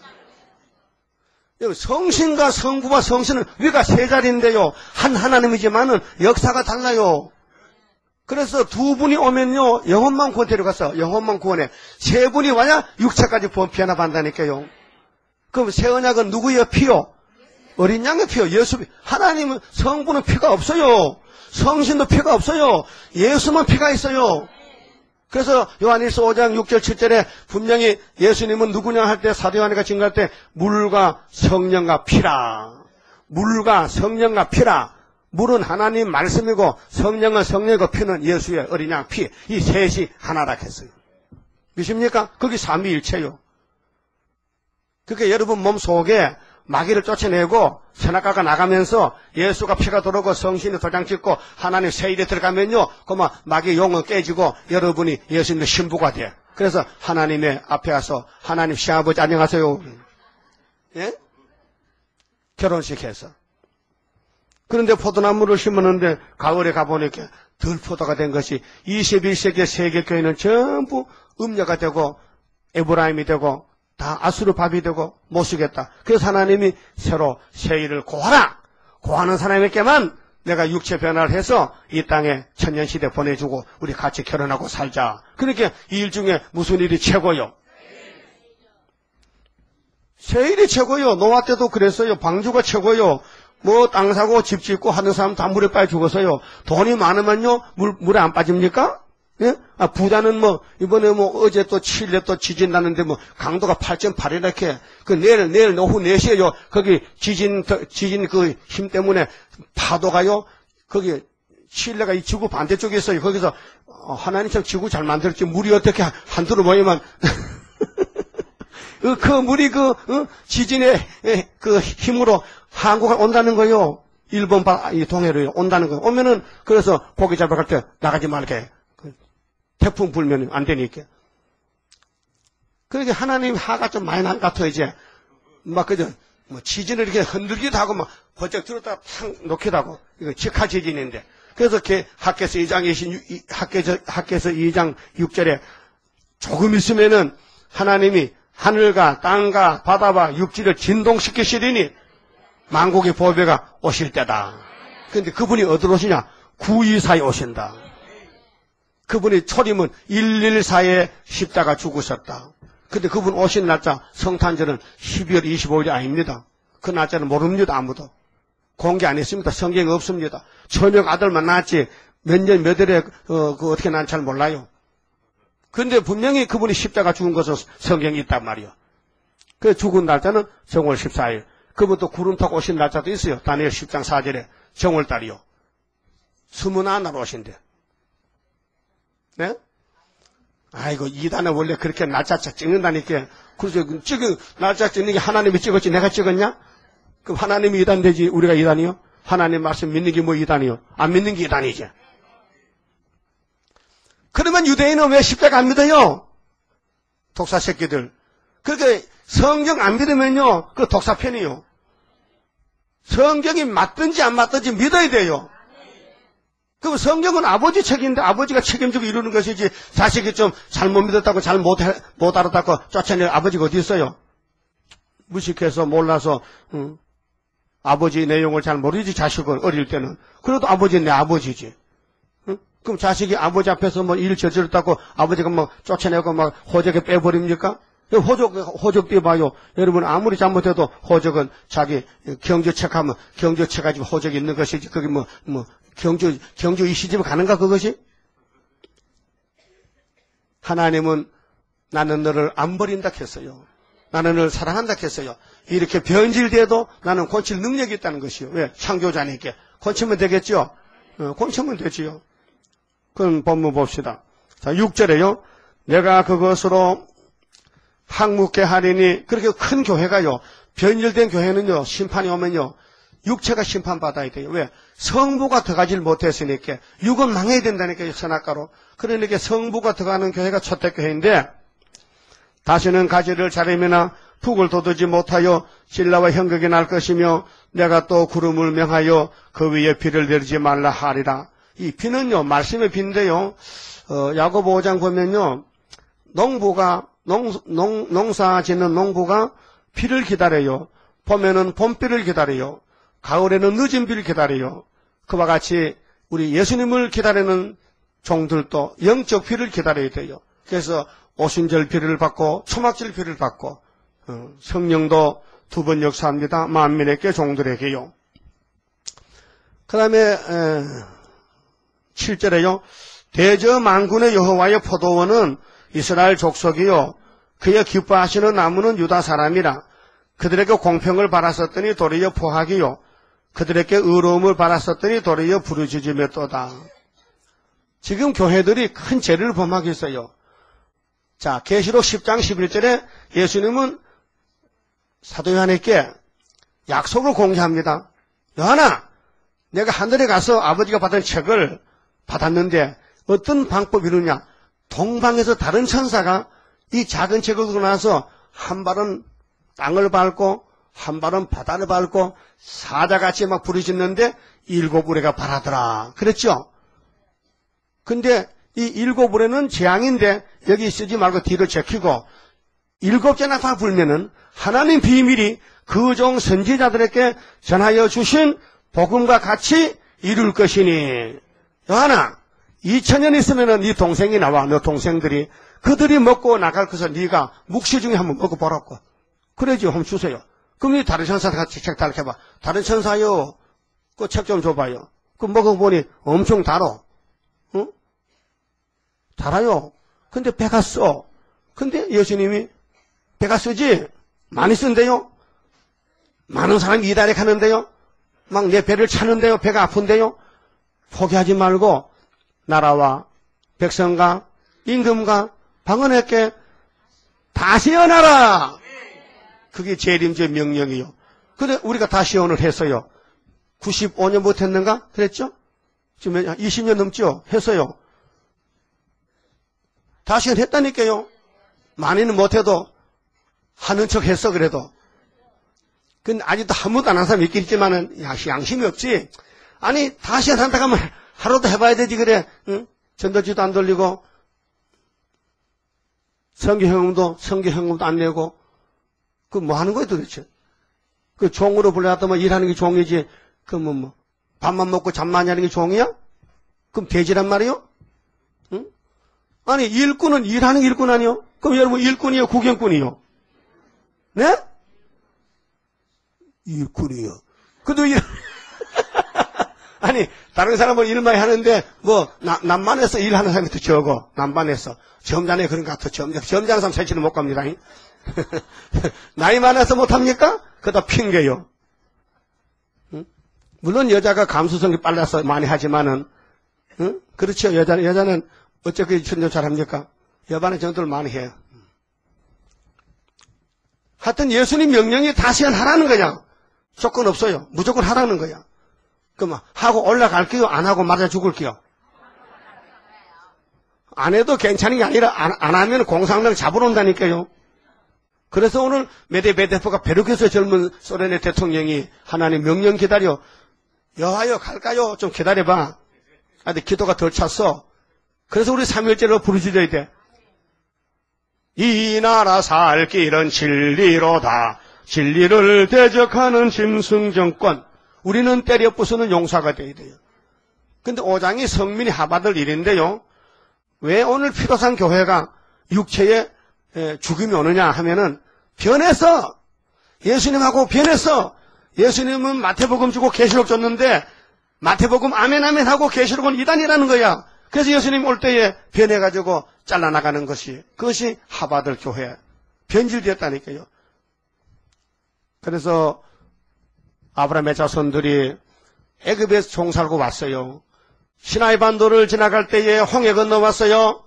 성신과 성부와 성신은 위가 세 자리인데요, 한 하나님이지만은 역사가 달라요. 그래서 두 분이 오면요, 영혼만 구원 데려가서 영혼만 구원해. 세 분이 와야 육체까지 변화한다니까요. 그럼 새 언약은 누구의 피요? 어린 양의 피요. 예수 피. 하나님은 성부는 피가 없어요. 성신도 피가 없어요. 예수만 피가 있어요. 그래서 요한일서 오 장 육 절 칠 절에 분명히 예수님은 누구냐 할 때 사도 요한이가 증거할 때 물과 성령과 피라. 물과 성령과 피라. 물은 하나님 말씀이고 성령은 성령이고 피는 예수의 어린 양 피. 이 셋이 하나라 했어요. 믿습니까? 거기 삼위일체요. 그러니까 여러분 몸 속에 마귀를 쫓아내고 선악과가 나가면서 예수가 피가 들어오고 성신이 도장 찍고 하나님 세일에 들어가면요, 그만 마귀의 용은 깨지고 여러분이 예수님의 신부가 돼. 그래서 하나님의 앞에 가서 하나님 시아버지 안녕하세요. 예? 결혼식 해서. 그런데 포도나무를 심었는데 가을에 가보니까 들포도가 된 것이 이십일 세기 세계교회는 전부 음녀가 되고 에브라임이 되고 다 아수르밥이 되고 못 쓰겠다. 그래서 하나님이 새로 세일을 고하라. 고하는 사람에게만 내가 육체 변화를 해서 이 땅에 천년시대 보내주고 우리 같이 결혼하고 살자. 그러니까 이 일 중에 무슨 일이 최고요? 세일이 최고요. 노아 때도 그랬어요. 방주가 최고요. 뭐 땅 사고 집 짓고 하는 사람 다 물에 빠져 죽었어요. 돈이 많으면요 물, 물에 안 빠집니까? 예? 아, 부자는 뭐, 이번에 뭐, 어제 또 칠일에 또 지진 나는데 뭐, 강도가 팔 점 팔 이렇게, 그 내일, 내일 오후 네 시에요. 거기 지진, 지진 그 힘 때문에 파도가요, 거기, 칠레가 이 지구 반대쪽에 있어요. 거기서, 어, 하나님처럼 지구 잘 만들었지, 물이 어떻게 한두로 모이면, 그, 그 물이 그, 어? 지진의 그 힘으로 한국에 온다는 거요. 일본 바, 이 동해로 온다는 거. 오면은, 그래서 고기 잡으러 갈 때 나가지 말게. 태풍 불면 안 되니까. 그러니까 하나님 화가 좀 많이 난 것 같아요, 이제. 막, 그저, 뭐, 지진을 이렇게 흔들기도 하고, 막, 번쩍 들었다가 탁 놓기도 하고, 이거 직하 지진인데. 그래서 그 학계서 이 장, 학계서, 학계서 이 장 육 절에 조금 있으면은 하나님이 하늘과 땅과 바다와 육지를 진동시키시리니 만국의 보배가 오실 때다. 근데 그분이 어디로 오시냐? 구이사에 오신다. 그분이 초림은 일일사에 십자가 죽으셨다. 근데 그분 오신 날짜 성탄절은 십이월 이십오일이 아닙니다. 그 날짜는 모릅니다. 아무도. 공개 안 했습니다. 성경에 없습니다. 처녀 아들만 낳았지 몇 년 몇 월에 어, 그 어떻게 난 잘 몰라요. 근데 분명히 그분이 십자가 죽은 것은 성경에 있단 말이요. 그 죽은 날짜는 정월 십사일. 그분 또 구름 타고 오신 날짜도 있어요. 다니엘 십 장 사 절에 정월달이요. 스물하나 날 오신대. 네? 아이고, 이단에 원래 그렇게 날짜 찍는다니까. 그래서 찍은, 날짜 찍는 게 하나님이 찍었지 내가 찍었냐? 그럼 하나님이 이단 되지 우리가 이단이요? 하나님 말씀 믿는 게 뭐 이단이요? 안 믿는 게 이단이지. 그러면 유대인은 왜 십자가 안 믿어요? 독사 새끼들. 그러니까 성경 안 믿으면요, 그 독사편이요. 성경이 맞든지 안 맞든지 믿어야 돼요. 그럼 성경은 아버지 책임인데 아버지가 책임지고 이루는 것이지 자식이 좀 잘못 믿었다고 잘 못 못 알았다고 쫓아낼 아버지가 어디 있어요? 무식해서 몰라서 응. 아버지 내용을 잘 모르지 자식은 어릴 때는. 그래도 아버지는 내 아버지지. 응? 그럼 자식이 아버지 앞에서 뭐 일 저질렀다고 아버지가 뭐 쫓아내고 막 호적에 빼버립니까? 호적, 호적 떼봐요. 여러분, 아무리 잘못해도 호적은 자기 경조책 하면 경조책 가지고 호적이 있는 것이지. 그게 뭐, 뭐, 경주, 경주 이 시집에 가는가, 그것이? 하나님은 나는 너를 안 버린다 했어요. 나는 너를 사랑한다 했어요. 이렇게 변질돼도 나는 고칠 능력이 있다는 것이요. 왜? 창조자니까. 고치면 되겠죠? 어, 고치면 되지요. 그럼 본문 봅시다. 자, 육 절에요. 내가 그것으로 항묵케 하리니, 그렇게 큰 교회가요, 변질된 교회는요, 심판이 오면요, 육체가 심판받아야 돼요. 왜? 성부가 들어가질 못했으니까. 육은 망해야 된다니까요, 선악과로. 그러니까 성부가 들어가는 교회가 초대교회인데, 다시는 가지를 자르거나 푹을 돋우지 못하여 신라와 형극이 날 것이며, 내가 또 구름을 명하여 그 위에 비를 내리지 말라 하리라. 이 비는요, 말씀의 비인데요, 어, 야고보 오 장 보면요, 농부가, 농, 농, 농사 짓는 농부가 비를 기다려요. 봄에는 봄비를 기다려요. 가을에는 늦은 비를 기다려요. 그와 같이 우리 예수님을 기다리는 종들도 영적 비를 기다려야 돼요. 그래서 오순절 비를 받고 초막절 비를 받고 어, 성령도 두 번 역사합니다. 만민에게 종들에게요. 그 다음에 칠 절에요. 대저 만군의 여호와의 포도원은 이스라엘 족속이요. 그의 기뻐하시는 나무는 유다 사람이라. 그들에게 공평을 바랐었더니 도리어 포악이요. 그들에게 의로움을 바랐었더니 도리어 부르짖음이었도다. 지금 교회들이 큰 죄를 범하고 있어요. 자, 계시록 십 장 십일 절에 예수님은 사도 요한에게 약속을 공개합니다. 요한아, 내가 하늘에 가서 아버지가 받은 책을 받았는데 어떤 방법이느냐? 동방에서 다른 천사가 이 작은 책을 들고 나서 한 발은 땅을 밟고 한 발은 바다를 밟고 사자같이 막 부르짖는데 일곱 우레가 바라더라. 그랬죠? 근데 이 일곱 우레는 재앙인데 여기 쓰지 말고 뒤를 제키고 일곱째나 다 불면은 하나님 비밀이 그 종 선지자들에게 전하여 주신 복음과 같이 이룰 것이니. 요한아, 이천 년 있으면은 네 동생이 나와, 너 동생들이. 그들이 먹고 나갈 것을 네가 묵시 중에 한번 먹어보라고. 그래지, 한번 주세요. 그럼 이 다른 천사한테 같이 책 달라해봐. 다른 천사요, 그 책 좀 줘봐요. 그 먹어보니 엄청 달어. 응? 달아요. 근데 배가 써. 근데 예수님이 배가 쓰지? 많이 쓴대요? 많은 사람이 이달에 가는데요? 막 내 배를 차는데요? 배가 아픈데요? 포기하지 말고 나라와 백성과 임금과 방언에게 다 시원하라. 그게 재림제 명령이요. 근데 우리가 다 시원을 했어요. 구십오 년부터 했는가? 그랬죠? 지금 이십 년 넘죠? 했어요. 다 시원했다니까요. 많이는 못해도 하는 척 했어, 그래도. 근데 아직도 한 번도 안 한 사람이 있긴 있지만은, 양심이 없지. 아니, 다 시원한다고 하면 하루도 해봐야 되지, 그래. 응? 전도지도 안 돌리고, 성교현금도, 성교현금도 안 내고, 그 뭐 하는 거야, 도대체? 그 종으로 불러놨다면 일하는 게 종이지, 그 뭐, 뭐, 밥만 먹고 잠만 자는 게 종이야? 그럼 돼지란 말이요? 응? 아니, 일꾼은 일하는 게 일꾼 아니요? 그럼 여러분 일꾼이요, 구경꾼이요? 네? 일꾼이요. 그도 일, 아니, 다른 사람은 일 많이 하는데, 뭐, 나, 남반에서 일하는 사람이 더 적어. 남반에서. 점잖에 그런 것 같아. 점, 점잖은 사람 세치는 못 갑니다. 나이 많아서 못합니까? 그다 핑계요. 응? 물론 여자가 감수성이 빨라서 많이 하지만은, 응? 그렇죠. 여자는, 여자는 어떻게 전도 잘합니까? 여반은 전도를 많이 해요. 하여튼 예수님 명령이 다시 하라는 거야. 조건 없어요. 무조건 하라는 거야. 그럼 하고 올라갈게요? 안 하고 맞아 죽을게요? 안 해도 괜찮은 게 아니라 안, 안 하면 공산당 잡으러 온다니까요. 그래서 오늘 메데베데프가 베르크에서 젊은 소련의 대통령이 하나님 명령 기다려. 여하여 갈까요? 좀 기다려봐. 아, 근데 기도가 덜 찼어. 그래서 우리 삼일째로 부르짖어야 돼. 이 나라 살 길은 진리로다. 진리를 대적하는 짐승정권. 우리는 때려 부수는 용사가 돼야 돼요. 근데 오 장이 성민이 하받을 일인데요. 왜 오늘 피로산 교회가 육체에 죽음이 오느냐 하면은 변해서 예수님하고 변해서 예수님은 마태복음 주고 계시록 줬는데 마태복음 아멘 아멘 하고 계시록은 이단이라는 거야. 그래서 예수님 올 때에 변해가지고 잘라나가는 것이 그것이 하받을 교회 변질되었다니까요. 그래서 아브라함의 자손들이 애굽에서 종살고 왔어요. 시나이 반도를 지나갈 때에 홍해 건너왔어요.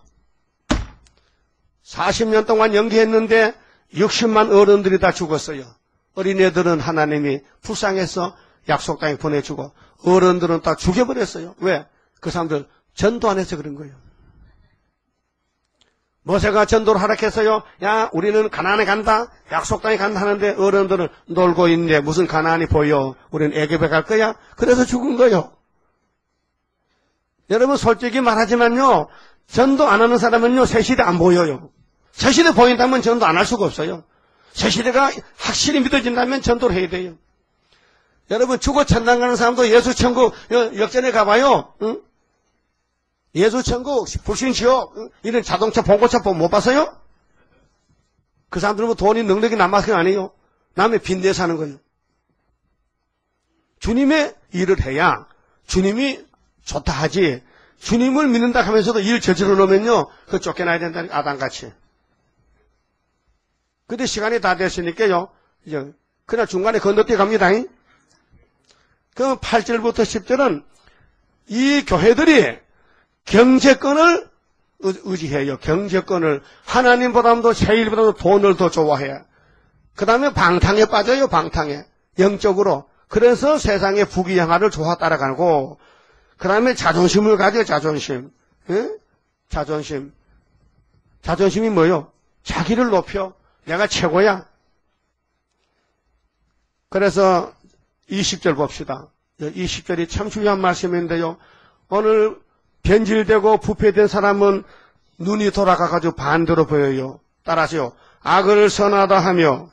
사십 년 동안 연기했는데 육십만 어른들이 다 죽었어요. 어린애들은 하나님이 불쌍해서 약속 땅에 보내주고 어른들은 다 죽여버렸어요. 왜? 그 사람들 전도 안 해서 그런 거예요. 모세가 전도를 하락했어요. 야, 우리는 가나안에 간다. 약속 땅에 간다 하는데 어른들은 놀고 있는데 무슨 가나안이 보여. 우리는 애굽에 갈 거야. 그래서 죽은 거예요. 여러분 솔직히 말하지만요. 전도 안 하는 사람은요. 새시대 안 보여요. 새시대 보인다면 전도 안 할 수가 없어요. 새시대가 확실히 믿어진다면 전도를 해야 돼요. 여러분 죽어 천당 가는 사람도 예수 천국 역전에 가봐요. 응? 예수 천국, 불신 지옥, 응? 이런 자동차 봉고차 못 봤어요? 그 사람들은 뭐 돈이 능력이 남아서 아니에요. 남의 빚내 사는 거예요. 주님의 일을 해야 주님이 좋다 하지. 주님을 믿는다 하면서도 일 저질러 놓으면요. 그 쫓겨나야 된다는 아담같이. 근데 시간이 다 됐으니까요. 이제 그냥 중간에 건너뛰어 갑니다. 그럼 팔 절부터 십 절은 이 교회들이 경제권을 의지해요. 경제권을. 하나님보다도 세일보다도 돈을 더 좋아해요. 그 다음에 방탕에 빠져요. 방탕에. 영적으로. 그래서 세상의 부귀영화를 좋아 따라가고 그 다음에 자존심을 가져요. 자존심. 예? 자존심. 자존심이 뭐요? 자기를 높여. 내가 최고야. 그래서 이십 절 봅시다. 이십 절이 참 중요한 말씀인데요. 오늘 변질되고 부패된 사람은 눈이 돌아가가지고 반대로 보여요. 따라하세요. 악을 선하다 하며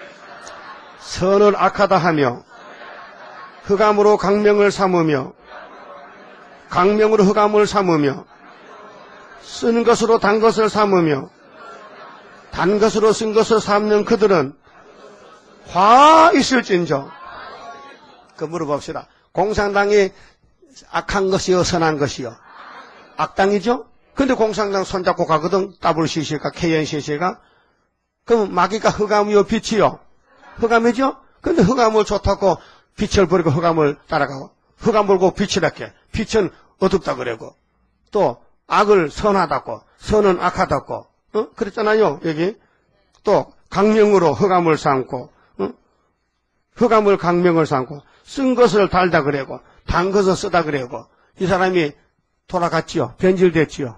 선을 악하다 하며 흑암으로 강명을 삼으며 강명으로 흑암을 삼으며 쓴 것으로 단 것을 삼으며 단 것으로 쓴 것을 삼는 그들은 화 있을진저. 그 물어봅시다. 공산당이 악한 것이요 선한 것이요? 악당이죠? 근데 공산당 손잡고 가거든. 더블유씨씨가 케이엔씨씨가. 그럼 마귀가 흑암이요 빛이요? 흑암이죠? 근데 흑암을 좋다고 빛을 버리고 흑암을 따라가고 흑암 버리고 빛이랄게. 빛은 어둡다 그러고 또 악을 선하다고 선은 악하다고 어? 그랬잖아요. 여기 또 강명으로 흑암을 삼고 어? 흑암을 강명을 삼고 쓴 것을 달다 그러고 단 것을 쓰다 그러고 이 사람이 돌아갔지요. 변질됐지요.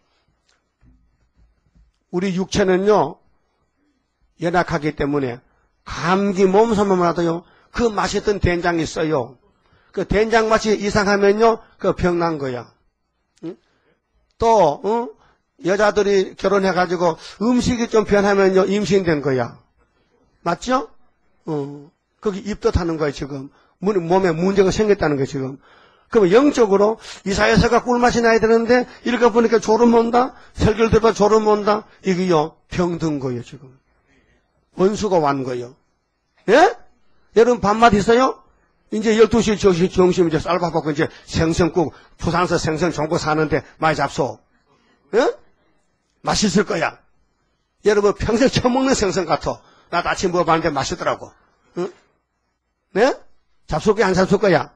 우리 육체는요 연약하기 때문에 감기 몸살만 나도요 그 맛있던 된장이 있어요. 그 된장 맛이 이상하면요 그 병난 거야. 응? 또 응? 여자들이 결혼해가지고 음식이 좀 변하면요 임신된 거야. 맞죠? 어. 거기 입덧하는 거예요 지금. 몸에 문제가 생겼다는 거예요 지금. 그러면 영적으로 이사야서가 꿀맛이 나야 되는데 읽어보니까 졸음 온다. 설교를 들어봐 졸음 온다. 이게요 병든 거예요 지금. 원수가 완 거예요. 예? 여러분 밥맛 있어요? 이제 열두 시 정신, 점심 이제 쌀밥 먹고 이제 생선국 부산서 생선 정보 사는데 많이 잡숴. 예? 맛있을 거야. 여러분 평생 처음 먹는 생선 같아. 나도 아침 먹어봤는데 맛있더라고. 응? 네? 잡숴 거야 안 잡숴 거야?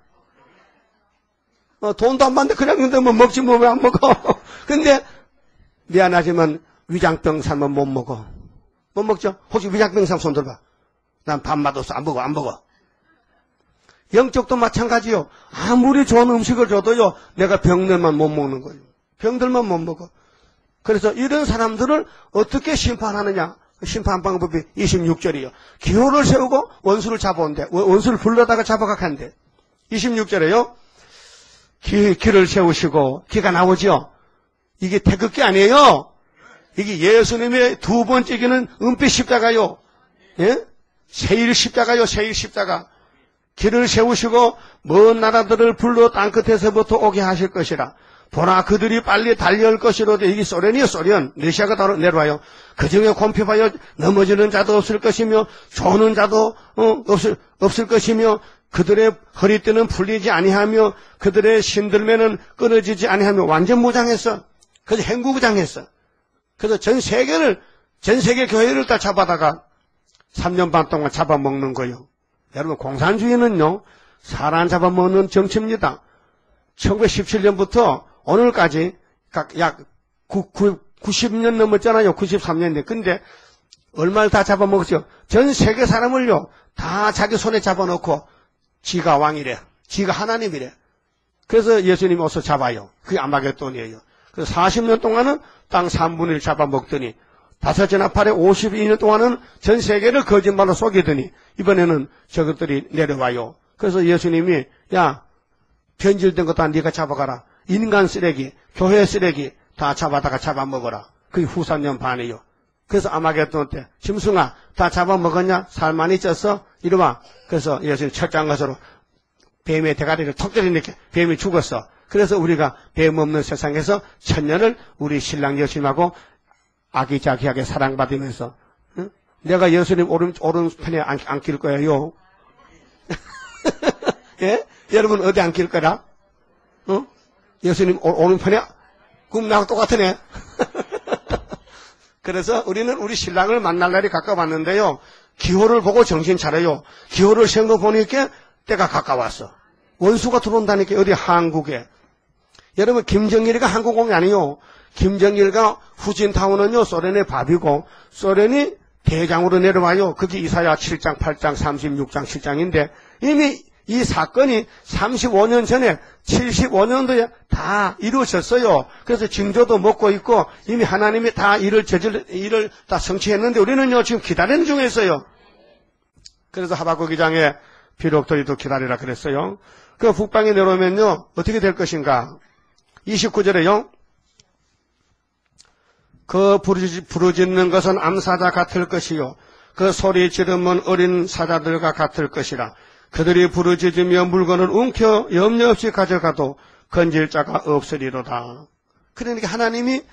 어, 돈도 안 받는데 그냥 근데 뭐 먹지 뭐 왜 안 먹어? 근데 미안하지만 위장병 사면 못 먹어. 못 먹죠? 혹시 위장병 사면 손 들어봐. 난 밥맛 없어 안 먹어 안 먹어. 영적도 마찬가지요. 아무리 좋은 음식을 줘도요 내가 병들만 못 먹는 거예요. 병들만 못 먹어. 그래서 이런 사람들을 어떻게 심판하느냐. 심판 방법이 이십육 절이요. 기호를 세우고 원수를 잡아온대. 원수를 불러다가 잡아가간대. 이십육 절에요. 기, 기를 세우시고 기가 나오죠. 이게 태극기 아니에요. 이게 예수님의 두 번째 기는 은빛 십자가요. 예? 세일 십자가요. 세일 십자가. 길을 세우시고 먼 나라들을 불러 땅끝에서부터 오게 하실 것이라. 보나 그들이 빨리 달려올 것이로되 이게 소련이요 소련. 러시아가 따로 내려와요. 그중에 곰핍하여 넘어지는 자도 없을 것이며 조는 자도 어, 없을, 없을 것이며 그들의 허리띠는 풀리지 아니하며 그들의 신들매는 끊어지지 아니하며 완전 무장했어. 그래서 행구무장했어. 그래서 전 세계를 전 세계 교회를 다 잡아다가 삼 년 반 동안 잡아먹는 거예요. 여러분 공산주의는요 사람 잡아먹는 정치입니다. 천구백십칠 년부터 오늘까지 각 약 구십 년 넘었잖아요. 구십삼 년인데 근데 얼마를 다 잡아먹었죠. 전 세계 사람을요 다 자기 손에 잡아놓고 지가 왕이래. 지가 하나님이래. 그래서 예수님이 어서 잡아요. 그게 아마겟돈이에요. 그래서 사십 년 동안은 땅 삼분의 일 잡아먹더니 다섯째 나팔에 오십이 년 동안은 전 세계를 거짓말로 속이더니 이번에는 저것들이 내려와요. 그래서 예수님이 야 변질된 것 다 네가 잡아가라. 인간 쓰레기, 교회 쓰레기 다 잡아다가 잡아먹어라. 그게 후삼년 반이에요. 그래서 아마겟돈 때 짐승아 다 잡아먹었냐? 살 많이 쪘어? 이리와. 그래서 예수님 철장 것으로 뱀의 대가리를 턱 때리니까 뱀이 죽었어. 그래서 우리가 뱀 없는 세상에서 천년을 우리 신랑 예수님하고 아기자기하게 사랑받으면서 응? 내가 예수님 오른, 오른편에 안, 안길 거예요. 예? 여러분 어디 안길 거라? 어? 예수님 오, 오른편에? 그럼 나하고 똑같으네. 그래서 우리는 우리 신랑을 만날 날이 가까웠는데요. 기호를 보고 정신 차려요. 기호를 세운 거 보니까 때가 가까웠어. 원수가 들어온다니까 어디 한국에. 여러분 김정일이가 한국 온 게 아니에요. 김정일과 후진타운은요 소련의 밥이고 소련이 대장으로 내려와요. 그게 이사야 칠 장, 팔 장, 삼십육 장, 칠 장인데 이미 이 사건이 삼십오 년 전에 칠십오 년도에 다 이루어졌어요. 그래서 징조도 먹고 있고 이미 하나님이 다 일을 저질 일을 다 성취했는데 우리는요 지금 기다리는 중에 있어요. 그래서 하박국 이 장에 비록 너희도 기다리라 그랬어요. 그 북방에 내려오면요 어떻게 될 것인가? 이십구 절에요. 그 부르짖는 것은 암사자 같을 것이요 그 소리 지르면 어린 사자들과 같을 것이라. 그들이 부르짖으며 물건을 움켜 염려 없이 가져가도 건질 자가 없으리로다. 그러니까 하나님이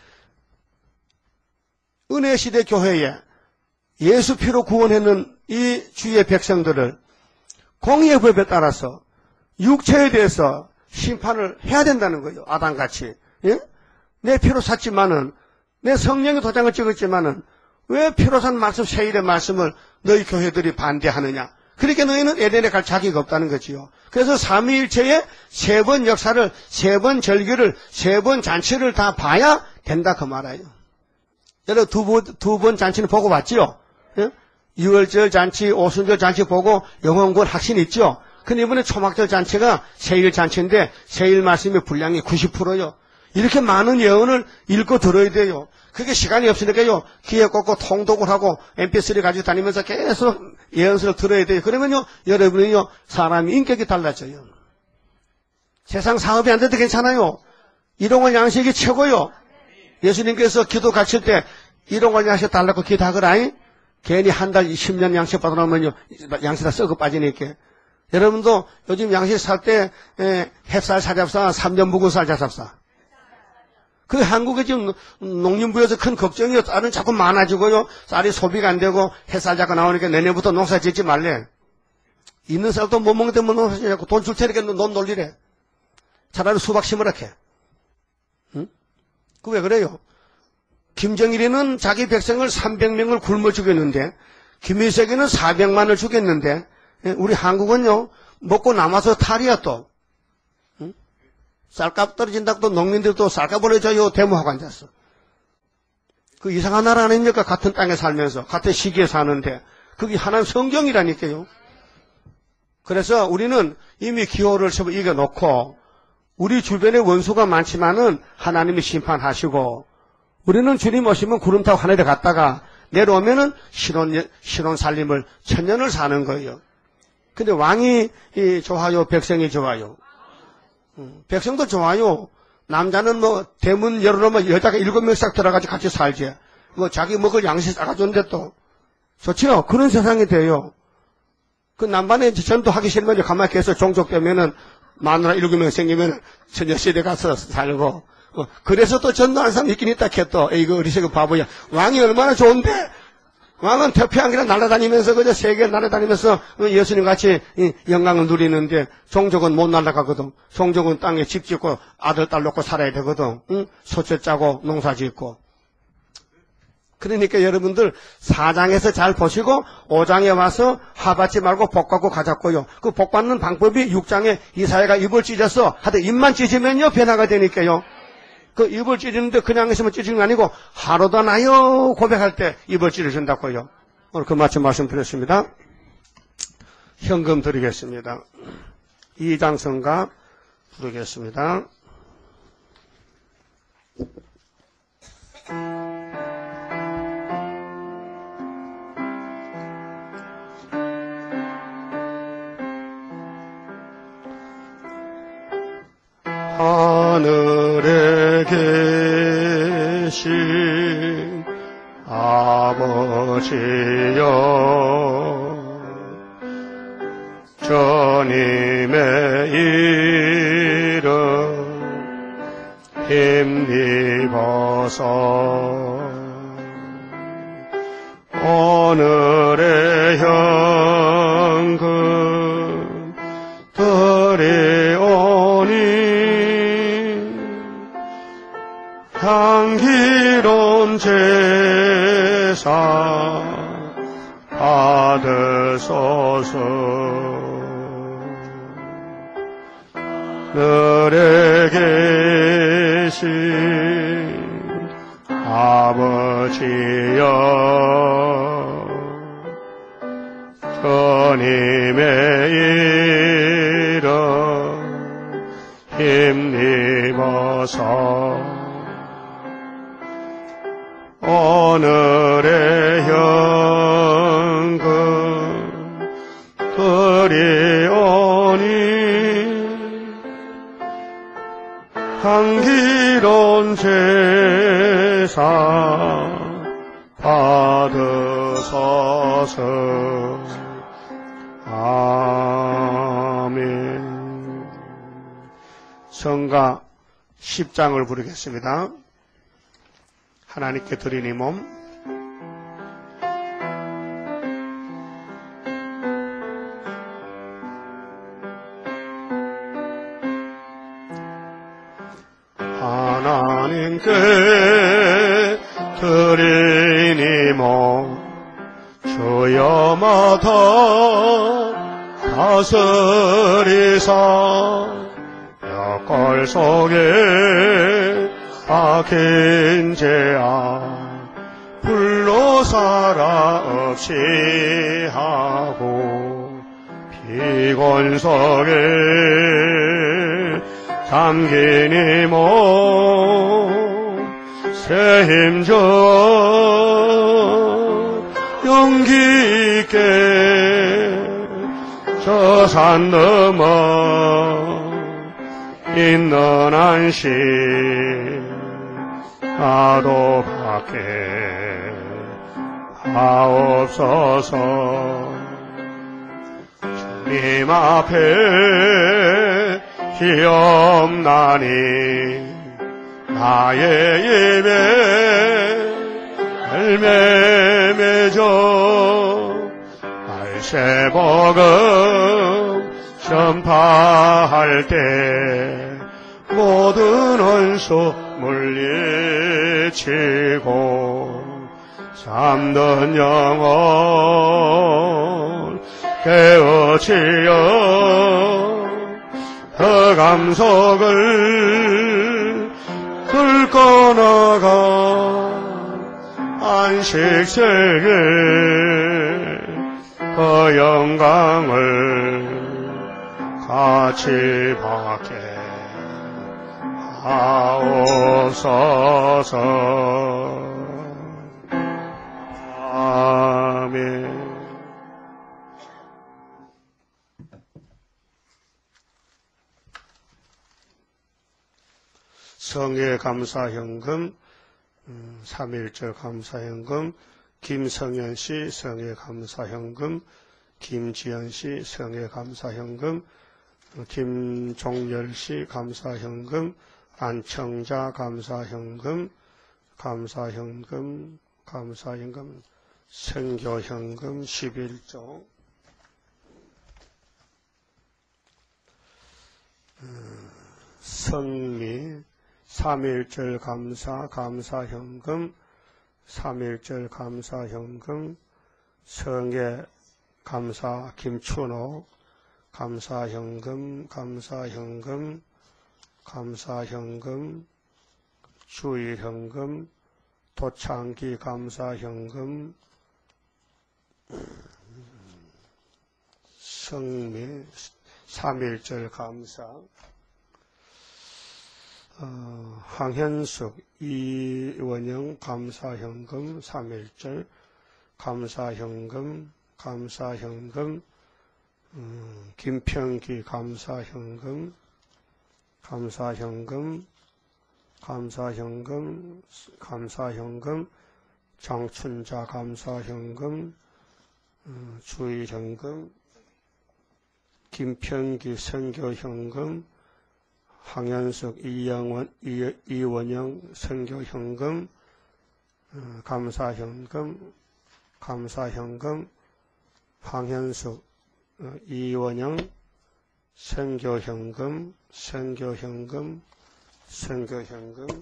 은혜시대 교회에 예수 피로 구원했는 이 주의 백성들을 공의의 법에 따라서 육체에 대해서 심판을 해야 된다는 거예요. 아담같이. 예? 내 피로 샀지만은 내 성령의 도장을 찍었지만은 왜 피로 산 말씀 세일의 말씀을 너희 교회들이 반대하느냐. 그러니까 너희는 에덴에 갈 자격이 없다는 거지요. 그래서 삼위일체의 세 번 역사를, 세 번 절기를, 세 번 잔치를 다 봐야 된다 그 말이에요. 여러분 두 번, 두 번 잔치는 보고 봤지요? 예? 유월절 잔치, 오순절 잔치 보고 영혼구원 확신 있죠? 근데 이번에 초막절 잔치가 세일 잔치인데 세일 말씀의 분량이 구십 퍼센트요. 이렇게 많은 예언을 읽고 들어야 돼요. 그게 시간이 없으니까요. 귀에 꽂고 통독을 하고 엠피쓰리 가지고 다니면서 계속 예언서를 들어야 돼요. 그러면요. 여러분이요. 사람이 인격이 달라져요. 세상 사업이 안 돼도 괜찮아요. 일용할 양식이 최고요. 예수님께서 기도 가르칠 때 일용할 양식 달라고 기도하거라. 괜히 한 달 십 년 양식 받아놓으면요. 양식 다 썩어 빠지니까. 여러분도 요즘 양식 살 때 햅쌀 사잡사, 삼 년 묵은 쌀 자잡사. 그 한국에 지금 농림부에서 큰 걱정이요. 쌀은 자꾸 많아지고요. 쌀이 소비가 안 되고 햇살 자꾸 나오니까 내년부터 농사 짓지 말래. 있는 쌀도 못 먹는데 뭐 농사 짓냐고 돈 줄 테니까 놈 놀리래. 차라리 수박 심으라 해. 응? 그 왜 그래요? 김정일이는 자기 백성을 삼백 명을 굶어 죽였는데 김일성이는 사백만을 죽였는데 우리 한국은요. 먹고 남아서 탈이야 또. 쌀값 떨어진다고 또 농민들도 쌀값 올려줘요 데모하고 앉았어. 그 이상한 나라 아닙니까? 같은 땅에 살면서 같은 시기에 사는데 그게 하나님 성경이라니까요. 그래서 우리는 이미 기호를 이겨놓고 우리 주변에 원수가 많지만은 하나님이 심판하시고 우리는 주님 오시면 구름 타고 하늘에 갔다가 내려오면은 신혼, 신혼 살림을 천년을 사는 거예요. 근데 왕이 좋아요 백성이 좋아요. 백성도 좋아요. 남자는 뭐 대문 열어놓으면 여자가 일곱 명 싹 들어가지고 같이 살지. 뭐 자기 먹을 양식 싸가줬는데 또 좋죠. 그런 세상이 돼요. 그 남반에 전도하기 싫으면 가만히 계속 종족되면은 마누라 일곱 명 생기면 처녀시대 가서 살고. 어, 그래서 또 전도하는 사람 있긴 있다 캐또. 이거 어리석은 바보야. 왕이 얼마나 좋은데. 왕은 태평양이랑 날아다니면서 그저 세계 날아다니면서 예수님 같이 영광을 누리는데 종족은 못 날아가거든. 종족은 땅에 집 짓고 아들 딸 놓고 살아야 되거든. 응? 소채 짜고 농사 짓고. 그러니까 여러분들 사 장에서 잘 보시고 오 장에 와서 하받지 말고 복 받고 가자고요. 그 복 받는 방법이 육 장에 이사야가 입을 찢었어. 하여튼 입만 찢으면요 변화가 되니까요. 그 입을 찢는데 그냥 있으면 찢는 게 아니고 하루도 나요 고백할 때 입을 찢어준다고요. 오늘 그 마침 말씀드렸습니다. 현금 드리겠습니다. 이장성가 부르겠습니다. 하늘에 계신 아버지여, 주님의 이름 힘입어서 오늘의 현금 드리오니 향기로운 제사 받으소서. 하늘에 계신 아버지여, 주님의 이름 힘입어서 오늘의 현금 드리오니 향기로운 제사 받으소서. 아멘. 성가 십 장을 부르겠습니다. 하나님께 드리니 몸. 하나님께 드리니 몸. 주여마다 다스리사 벽골 속에 박힌 죄악 불로 살아 없이 하고 피곤 속에 잠긴 이 몸 새 힘줘 용기 있게 저 산 넘어 있는 안식 나도 받게 하옵소서. 주님 앞에 기업나니 나의 입에 열매 맺어 말세복음 전파할 때 모든 원수 물리치고 잠든 영혼 깨우치어 흑암 속을 뚫고 나가 안식세계 그 영광을 같이 받게 하옵소서. 아멘. 성의 감사현금, 삼일절 감사현금, 김성현씨 성의 감사현금, 김지연씨 성의 감사현금, 김종열씨 감사현금, 안청자 감사현금, 감사현금, 감사현금, 선교현금 십일조, 성미 삼일절 감사 감사현금, 삼일절 감사현금, 성의 감사 김춘호 감사현금, 감사현금, 감사현금, 주일현금, 도창기 감사현금, 성미, 삼일절 감사, 어, 황현숙, 이원영 감사현금 삼일절, 감사현금, 감사현금, 음, 김평기 감사현금, 감사현금, 감사현금, 감사현금, 장춘자 감사현금, 음, 주의현금, 김평기 선교현금, 황현숙, 이영원, 이, 이원영 선교현금, 어, 감사현금, 감사현금, 황현숙, 어, 이원영 선교현금, 선교현금, 선교현금,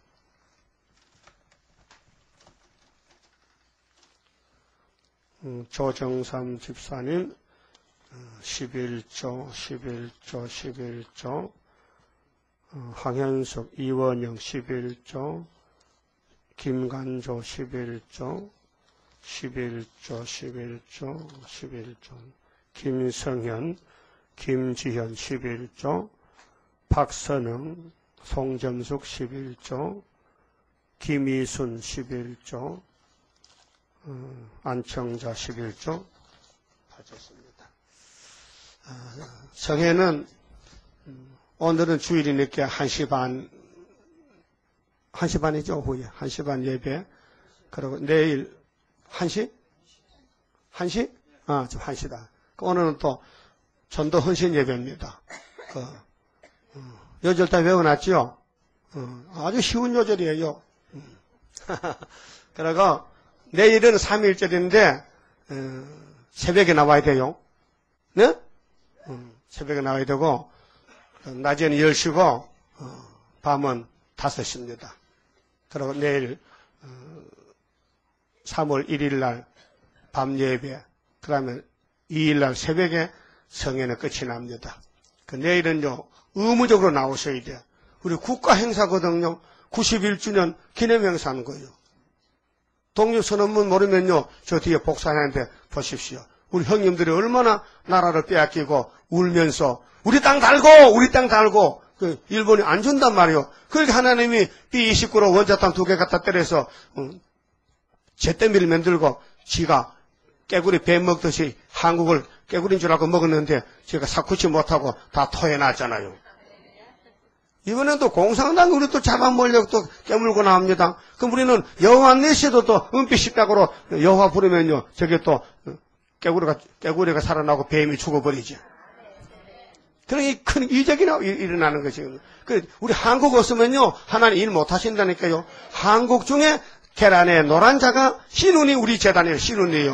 음, 조정삼 집사님, 어, 십일조, 십일조, 십일조, 어, 황현숙, 이원영 십일조, 김간조 십일조, 십일조, 십일조, 십일조, 김성현, 김지현 십일조, 박선흥, 송점숙 십일조, 김이순 십일조, 어, 안청자 십일조 바쳤습니다. 아, 성회는 오늘은 주일이니까 한 시 반, 한 시 반이죠, 오후에. 한 시 반 예배. 그리고 내일 한 시? 한 시? 아, 좀 한 시다. 오늘은 또 전도 헌신 예배입니다. 그, 어, 요절 다 외워놨죠? 어, 아주 쉬운 요절이에요. 음. 그리고 내일은 삼일절인데, 어, 새벽에 나와야 돼요. 네? 음, 새벽에 나와야 되고, 낮에는 열 시고, 어, 밤은 다섯 시입니다. 그리고 내일, 어, 삼월 일일 날 밤 예배, 그 다음에 이일 날 새벽에 성회는 끝이 납니다. 그 내일은요, 의무적으로 나오셔야 돼요. 우리 국가 행사거든요. 구십일 주년 기념 행사하는 거예요. 독립선언문 모르면요, 저 뒤에 복사하는데 보십시오. 우리 형님들이 얼마나 나라를 빼앗기고 울면서 우리 땅 달고 우리 땅 달고 그 일본이 안 준단 말이에요. 그러니까 하나님이 비 이십구로 원자탄 두 개 갖다 때려서 음, 잿더미를 만들고 지가 깨구리 배 먹듯이 한국을 깨구리인 줄 알고 먹었는데 제가 사쿠치 못하고 다 토해놨잖아요. 이번에도 공산당 우리 또 잡아먹으려고 또 깨물고 나옵니다. 그럼 우리는 여호와 내시도 또 은빛 십각으로 여호와 부르면요, 저게 또 깨구리가 깨구리가 살아나고 뱀이 죽어버리죠. 그러니 큰 이적이 일어나는 거죠. 그 우리 한국 없으면요, 하나님 일 못하신다니까요. 한국 중에 계란에 노란 자가 신운이 우리 재단이에요. 신운이에요.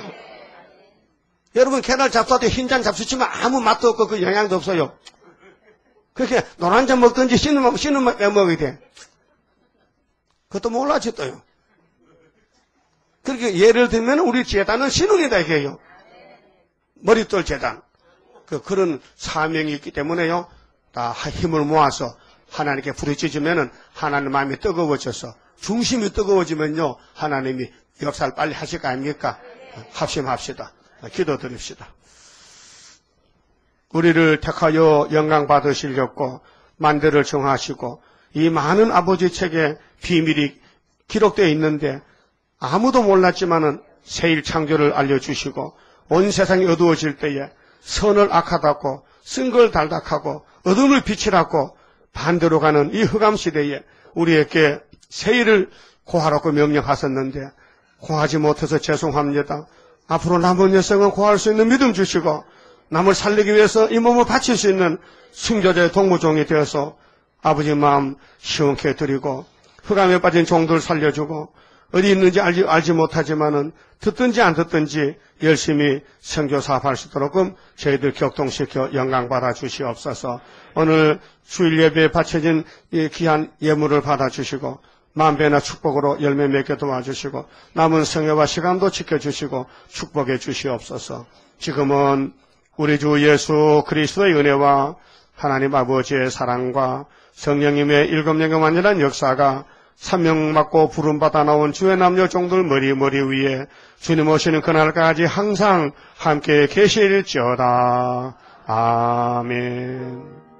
여러분 계란 잡숴도 흰잔 잡수치면 아무 맛도 없고 그 영양도 없어요. 그렇게 노란 잔 먹든지 신운 신운만 빼먹어야 돼. 그것도 몰라지 또요. 그렇게 예를 들면 우리 재단은 신운이다 이게요. 머릿돌 재단. 그, 그런 사명이 있기 때문에요, 다 힘을 모아서 하나님께 부르짖으면은 하나님 마음이 뜨거워져서, 중심이 뜨거워지면요, 하나님이 역사를 빨리 하실 거 아닙니까? 합심합시다. 기도 드립시다. 우리를 택하여 영광 받으시려고 만대를 정하시고, 이 많은 아버지 책에 비밀이 기록되어 있는데, 아무도 몰랐지만은 새일 창조를 알려주시고, 온 세상이 어두워질 때에 선을 악하다고, 쓴 걸 달닥하고, 어둠을 빛이라고, 반대로 가는 이 흑암 시대에 우리에게 세일을 고하라고 명령하셨는데, 고하지 못해서 죄송합니다. 앞으로 남은 여성은 고할 수 있는 믿음 주시고, 남을 살리기 위해서 이 몸을 바칠 수 있는 순교자의 동무종이 되어서 아버지 마음 시원케 해드리고, 흑암에 빠진 종들 살려주고, 어디 있는지 알지, 알지 못하지만은 듣든지 안 듣든지 열심히 선교 사업할 수 있도록 저희들 격동시켜 영광 받아 주시옵소서. 오늘 주일 예배에 바쳐진 이 귀한 예물을 받아 주시고 만배나 축복으로 열매 맺게 도와주시고 남은 성회와 시간도 지켜주시고 축복해 주시옵소서. 지금은 우리 주 예수 그리스도의 은혜와 하나님 아버지의 사랑과 성령님의 일곱 영의 완전한 역사가 사명받고 부름받아 나온 주의 남녀 종들 머리 머리 위에 주님 오시는 그날까지 항상 함께 계실지어다. 아멘.